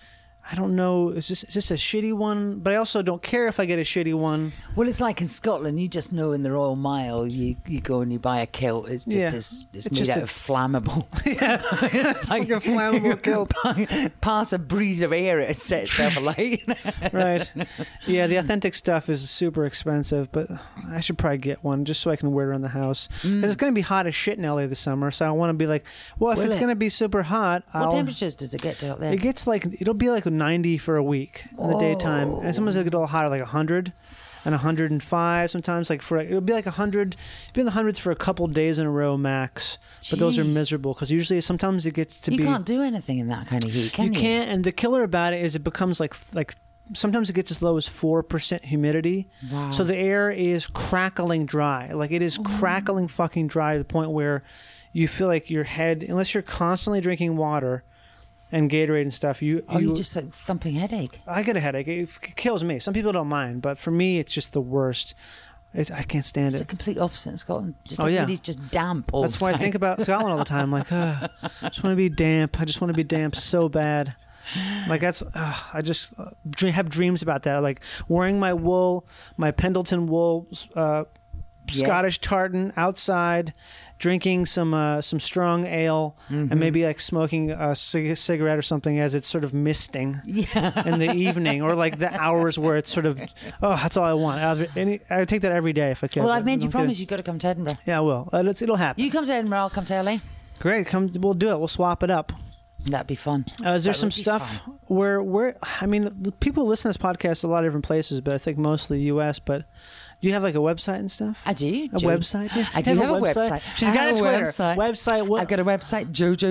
Speaker 2: I don't know. Is this a shitty one? But I also don't care if I get a shitty one.
Speaker 9: Well, it's like in Scotland, you just know in the Royal Mile, you go and you buy a kilt. It's just it's made out of flammable.
Speaker 2: Yeah, it's like a flammable kilt.
Speaker 9: Pass a breeze of air, it sets itself alight.
Speaker 2: Right. Yeah, the authentic stuff is super expensive, but I should probably get one just so I can wear it around the house. Because it's going to be hot as shit in LA this summer, so I want to be like, well, if it's going to be super hot,
Speaker 9: what temperatures does it get to up there?
Speaker 2: It gets it'll be like 90 for a week in the daytime, and sometimes it'll get a little hotter, like 100 and 105 sometimes. It'll be like 100, be in the hundreds for a couple days in a row max. But those are miserable because usually sometimes it gets to be.
Speaker 9: You can't do anything in that kind of heat, can you?
Speaker 2: You can't, and the killer about it is it becomes like sometimes it gets as low as 4% humidity.
Speaker 9: Wow.
Speaker 2: So the air is crackling dry. Like it is crackling fucking dry to the point where you feel like your head, unless you're constantly drinking water and Gatorade and stuff, you
Speaker 9: just like thumping headache.
Speaker 2: I get a headache. It kills me. Some people don't mind, but for me, it's just the worst. I can't stand it.
Speaker 9: It's the complete opposite in Scotland. Everybody's just damp all the time.
Speaker 2: That's why I think about Scotland all the time. Like, I just want to be damp. I just want to be damp so bad. Like that's, I just have dreams about that. Like wearing my wool, my Pendleton wool, Scottish tartan outside, drinking some strong ale, and maybe like smoking a cigarette or something as it's sort of misting in the evening, or like the hours where it's sort of, that's all I want. I would take that every day if I could.
Speaker 9: Well, I've made you promise you've got to come to Edinburgh.
Speaker 2: Yeah, I will. It'll happen.
Speaker 9: You come to Edinburgh, I'll come to LA.
Speaker 2: Great, we'll do it. We'll swap it up.
Speaker 9: That'd be fun.
Speaker 2: Is there some stuff where I mean, the people who listen to this podcast a lot of different places, but I think mostly the U.S., but do you have like a website and stuff?
Speaker 9: I do.
Speaker 2: A website? Yeah.
Speaker 9: I do have a website.
Speaker 2: She's got a Twitter.
Speaker 9: Website. I've got a website,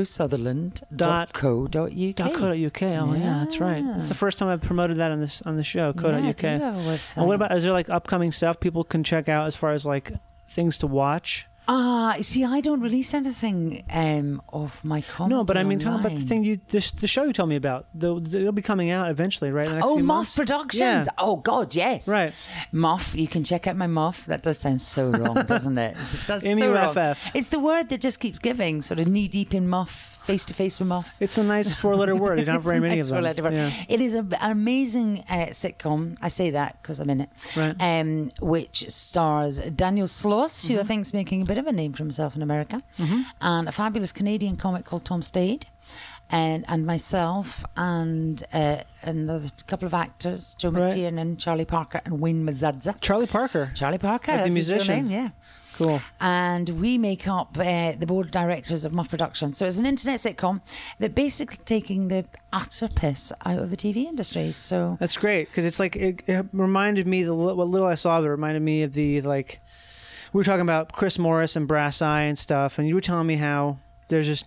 Speaker 9: jojosutherland.co.uk.
Speaker 2: Oh, yeah, that's right. It's the first time I've promoted that on the show, co.uk.
Speaker 9: I do have a website.
Speaker 2: And what about, is there like upcoming stuff people can check out as far as like things to watch?
Speaker 9: See, I don't release anything of my comedy.
Speaker 2: No, but I mean, talking about the thing the show you told me about. It'll be coming out eventually, right?
Speaker 9: Muff Productions. Yeah. Oh God, yes.
Speaker 2: Right.
Speaker 9: Muff. You can check out my Muff. That does sound so wrong, doesn't it? That's
Speaker 2: M-U-F-F.
Speaker 9: It's the word that just keeps giving. Sort of knee deep in Muff. Face to face with Muff.
Speaker 2: It's a nice 4-letter word. You don't have very many of them.
Speaker 9: Yeah. It is an amazing sitcom. I say that because I'm in it.
Speaker 2: Right.
Speaker 9: Which stars Daniel Sloss, who I think is making a bit of a name for himself in America, and a fabulous Canadian comic called Tom Stade, and myself, and another couple of actors, Joe McTiernan, Charlie Parker, and Wayne Mazadza.
Speaker 2: Charlie Parker,
Speaker 9: like
Speaker 2: the musician.
Speaker 9: His real name, yeah.
Speaker 2: Cool.
Speaker 9: And we make up the board of directors of Muff Productions. So it's an internet sitcom that basically taking the utter piss out of the TV industry. So
Speaker 2: that's great because it's like it reminded me what little I saw of it reminded me of the like we were talking about Chris Morris and Brass Eye and stuff, and you were telling me how there's just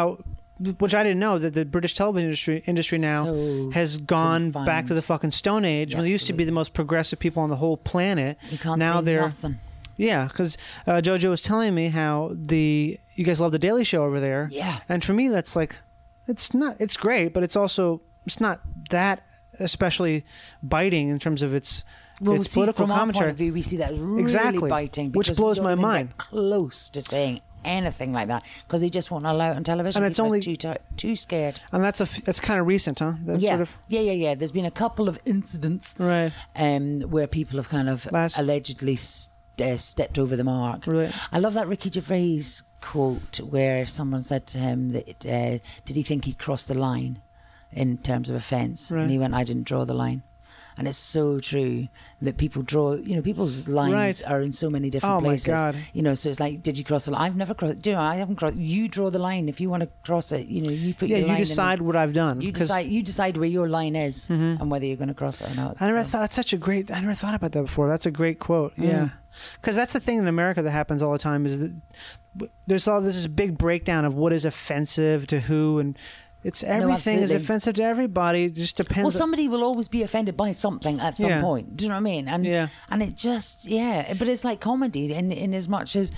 Speaker 2: which I didn't know, that the British television industry now has gone back to the fucking Stone Age when they used to be the most progressive people on the whole planet.
Speaker 9: You can't
Speaker 2: now
Speaker 9: say
Speaker 2: they're
Speaker 9: nothing.
Speaker 2: Yeah, because JoJo was telling me how you guys love the Daily Show over there.
Speaker 9: Yeah.
Speaker 2: And for me, that's like, it's great, but it's not that especially biting in terms of its political
Speaker 9: from
Speaker 2: commentary.
Speaker 9: Our point of view, we see that as really biting,
Speaker 2: which blows my mind.
Speaker 9: Get close to saying anything like that because they just won't allow it on television.
Speaker 2: And it's only
Speaker 9: too scared.
Speaker 2: And that's kind of recent, huh? That's
Speaker 9: yeah.
Speaker 2: Sort of...
Speaker 9: yeah. There's been a couple of incidents,
Speaker 2: right,
Speaker 9: where people have kind of allegedly stepped over the mark.
Speaker 2: Right.
Speaker 9: I love that Ricky Gervais quote where someone said to him that did he think he'd crossed the line in terms of offence, and he went, "I didn't draw the line." And it's so true that people draw, people's lines are in so many different places.
Speaker 2: Oh my God.
Speaker 9: So it's like, did you cross the line? I've never crossed. I haven't crossed. You draw the line. If you want to cross it, you put your line.
Speaker 2: Yeah, you decide what I've done.
Speaker 9: You decide where your line is and whether you're going to cross it or not.
Speaker 2: I never thought about that before. That's a great quote. Yeah. Because that's the thing in America that happens all the time is that there's this big breakdown of what is offensive to who, and it's everything is offensive to everybody. It just depends.
Speaker 9: Well, somebody will always be offended by something at some point. Do you know what I mean? And and it just but it's like comedy in as much as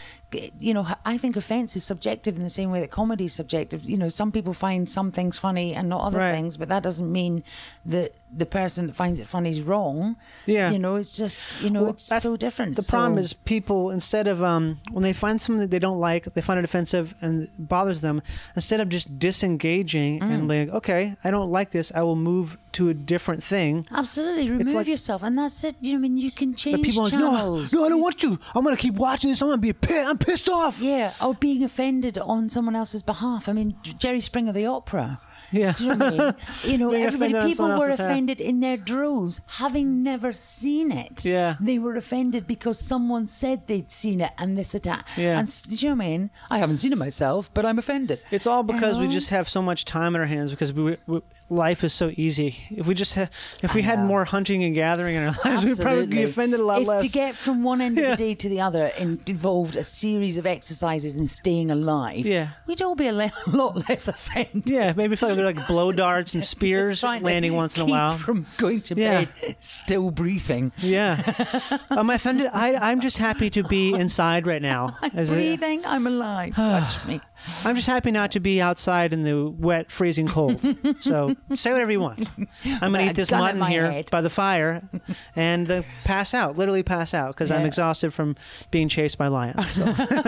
Speaker 9: I think offence is subjective in the same way that comedy is subjective. Some people find some things funny and not other things, but that doesn't mean that the person that finds it funny is wrong. Yeah, it's just it's so different.
Speaker 2: The problem is people, instead of when they find something that they don't like, they find it offensive and it bothers them, instead of just disengaging me and like, okay, I don't like this. I will move to a different thing.
Speaker 9: Absolutely, remove yourself, and that's it. You know, I mean, you can change
Speaker 2: But people are like,
Speaker 9: channels.
Speaker 2: no, I don't want to. I'm gonna keep watching this. I'm pissed off.
Speaker 9: Yeah, or being offended on someone else's behalf. I mean, Jerry Springer, the opera.
Speaker 2: Yeah.
Speaker 9: Do you know what I mean? You know,
Speaker 2: Being
Speaker 9: everybody,
Speaker 2: offended on
Speaker 9: people
Speaker 2: someone
Speaker 9: were
Speaker 2: else's behalf.
Speaker 9: offended in their droves, having never seen it.
Speaker 2: Yeah.
Speaker 9: They were offended because someone said they'd seen it and this attack.
Speaker 2: Yeah.
Speaker 9: And do you know what I mean? I haven't seen it myself, but I'm offended.
Speaker 2: It's all because we
Speaker 9: You know?
Speaker 2: just have so much time in our hands because life is so easy. If we just if we had more hunting and gathering in our lives, we'd probably be
Speaker 9: Absolutely.
Speaker 2: offended a lot
Speaker 9: if
Speaker 2: less.
Speaker 9: to get from one end of
Speaker 2: Yeah.
Speaker 9: the day to the other involved a series of exercises and staying alive, we'd all be a lot less offended.
Speaker 2: Yeah, maybe feel like they're like blow darts and spears
Speaker 9: Just trying to
Speaker 2: landing once in a
Speaker 9: keep
Speaker 2: while.
Speaker 9: from going to
Speaker 2: Yeah.
Speaker 9: bed still breathing.
Speaker 2: Yeah. Am I offended? I'm just happy to be inside right now.
Speaker 9: I'm breathing. I'm alive. Touch me.
Speaker 2: I'm just happy not to be outside in the wet, freezing cold. So say whatever you want. I'm going to eat this
Speaker 9: gun at
Speaker 2: mutton
Speaker 9: my
Speaker 2: here
Speaker 9: head.
Speaker 2: by the fire and pass out, literally pass out, because I'm
Speaker 9: Yeah.
Speaker 2: exhausted from being chased by lions. So.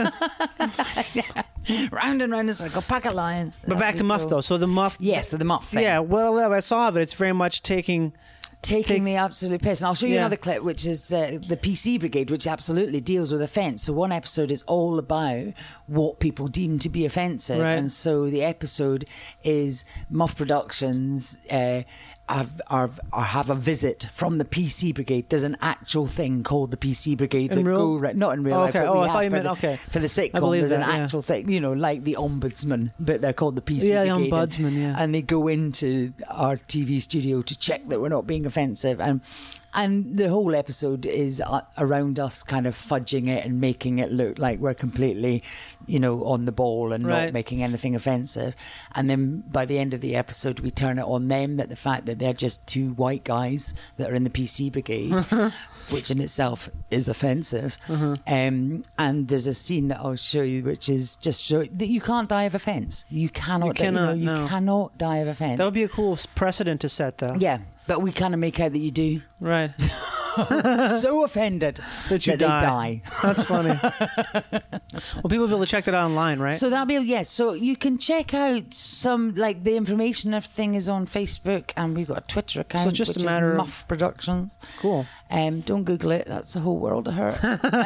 Speaker 9: Round and round in a circle, pack of lions.
Speaker 2: But back to Muff, though. So the Muff.
Speaker 9: Yes, so the Muff thing.
Speaker 2: Yeah, well, I saw of it. It's very much taking
Speaker 9: the absolute piss. And I'll show you
Speaker 2: Yeah.
Speaker 9: another clip, which is the PC Brigade, which absolutely deals with offence. So one episode is all about what people deem to be offensive.
Speaker 2: Right.
Speaker 9: And so the episode is Muff Productions have a visit from the PC Brigade. There's an actual thing called the PC Brigade
Speaker 2: In
Speaker 9: that
Speaker 2: real?
Speaker 9: not in real life.
Speaker 2: Okay.
Speaker 9: But
Speaker 2: Oh,
Speaker 9: we
Speaker 2: I
Speaker 9: have
Speaker 2: thought you
Speaker 9: for
Speaker 2: meant-
Speaker 9: the-
Speaker 2: okay.
Speaker 9: for the
Speaker 2: I
Speaker 9: sitcom.
Speaker 2: believe
Speaker 9: There's
Speaker 2: that,
Speaker 9: an
Speaker 2: yeah.
Speaker 9: actual thing, you know, like the Ombudsman, but they're called the PC
Speaker 2: Yeah, the
Speaker 9: Brigade.
Speaker 2: Ombudsman, yeah.
Speaker 9: And they go into our TV studio to check that we're not being offensive. And the whole episode is around us kind of fudging it and making it look like we're completely, you know, on the ball and
Speaker 2: Right.
Speaker 9: not making anything offensive. And then by the end of the episode, we turn it on them, that the fact that they're just two white guys that are in the PC Brigade, which in itself is offensive. And there's a scene that I'll show you, which is just show that you can't die of offence. You cannot. You
Speaker 2: no.
Speaker 9: cannot die of offence.
Speaker 2: That would be a cool precedent to set, though.
Speaker 9: Yeah, but we kind of make out that you do.
Speaker 2: Right.
Speaker 9: So offended
Speaker 2: That you
Speaker 9: they
Speaker 2: die.
Speaker 9: die.
Speaker 2: That's funny. Well, people will be able to check that out online, right?
Speaker 9: So that'll be yes. So you can check out some like the information. Everything is on Facebook, and we've got a Twitter account.
Speaker 2: So it's just a
Speaker 9: which
Speaker 2: matter
Speaker 9: is
Speaker 2: of-
Speaker 9: Muff Productions.
Speaker 2: Cool.
Speaker 9: Don't Google it. That's a whole world of hurt.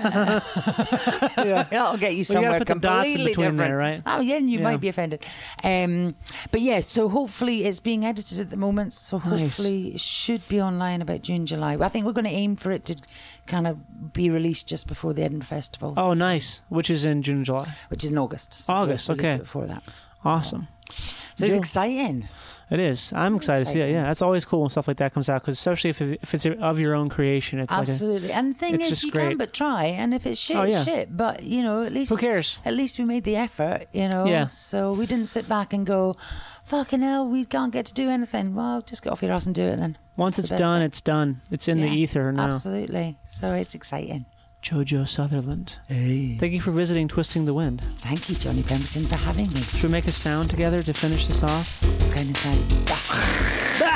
Speaker 2: Yeah.
Speaker 9: I'll get you
Speaker 2: Well, you
Speaker 9: somewhere
Speaker 2: gotta put the dots in
Speaker 9: completely
Speaker 2: between
Speaker 9: different.
Speaker 2: there, right?
Speaker 9: Oh yeah, and you
Speaker 2: Yeah.
Speaker 9: might be offended. But yeah, so hopefully it's being edited at the moment. So
Speaker 2: Nice.
Speaker 9: hopefully it should be online about June, July. I think we're going to aim for it to kind of be released just before the Edinburgh Festival.
Speaker 2: Oh, nice. Which is in June, July.
Speaker 9: Which is in August. So
Speaker 2: August,
Speaker 9: we'll release
Speaker 2: okay.
Speaker 9: it before that.
Speaker 2: Awesome.
Speaker 9: So it's
Speaker 2: Yeah.
Speaker 9: exciting.
Speaker 2: It is. I'm excited to see it.
Speaker 9: exciting.
Speaker 2: Yeah, that's always cool when stuff like that comes out, because especially if it's of your own creation, it's
Speaker 9: Absolutely. And the thing
Speaker 2: it's
Speaker 9: is,
Speaker 2: just
Speaker 9: you
Speaker 2: great.
Speaker 9: can but try. And if it's shit,
Speaker 2: Oh, yeah.
Speaker 9: it's shit. But, you know, at least...
Speaker 2: Who cares?
Speaker 9: At least we made the effort, you know?
Speaker 2: Yeah.
Speaker 9: So we didn't sit back and go, fucking hell, we can't get to do anything. Well, just get off your ass and do it then.
Speaker 2: Once
Speaker 9: That's
Speaker 2: it's
Speaker 9: the best
Speaker 2: done,
Speaker 9: thing.
Speaker 2: it's done. It's in the
Speaker 9: Yeah,
Speaker 2: ether now.
Speaker 9: Absolutely. So it's exciting.
Speaker 2: Jojo Sutherland.
Speaker 9: Hey.
Speaker 2: Thank you for visiting Twisting the Wind.
Speaker 9: Thank you, Johnny Pemberton, for having me.
Speaker 2: Should we make a sound together to finish this off?
Speaker 9: What kind of sound?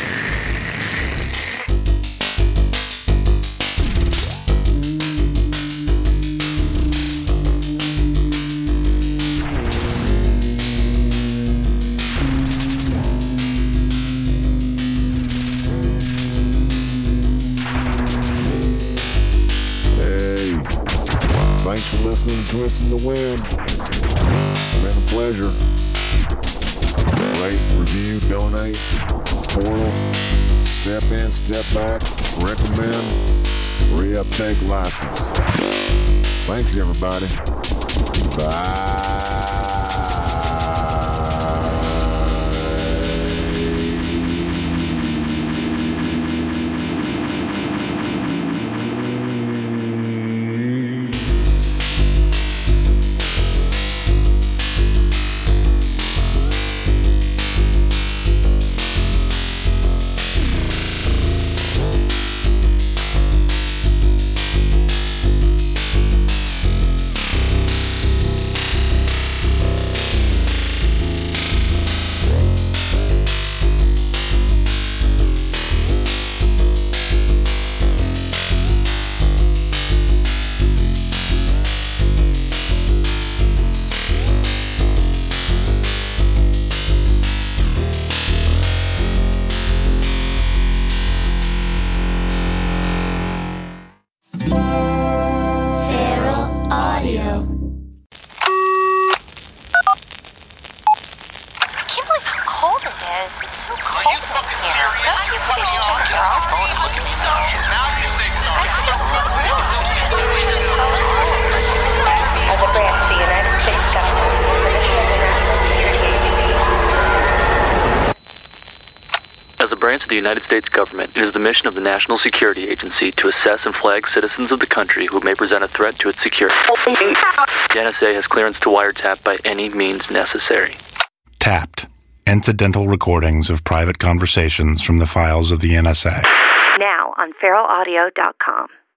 Speaker 10: Hey, thanks for listening to Twisting the Wind. It's been a pleasure. Rate, review, donate, portal, step in, step back, recommend, reuptake license. Thanks, everybody.
Speaker 11: Audio.
Speaker 12: I can't believe how cold it is. It's so cold in here. Don't you think you turn your off? I think it's so rude. You're so cold.
Speaker 6: As a branch of the United States government,
Speaker 13: As a branch of the United States government, it is the mission of the National Security Agency to assess and flag citizens of the country who may present a threat to its security. The NSA has clearance to wiretap by any means necessary.
Speaker 14: Tapped. Incidental recordings of private conversations from the files of the NSA.
Speaker 15: Now on feralaudio.com.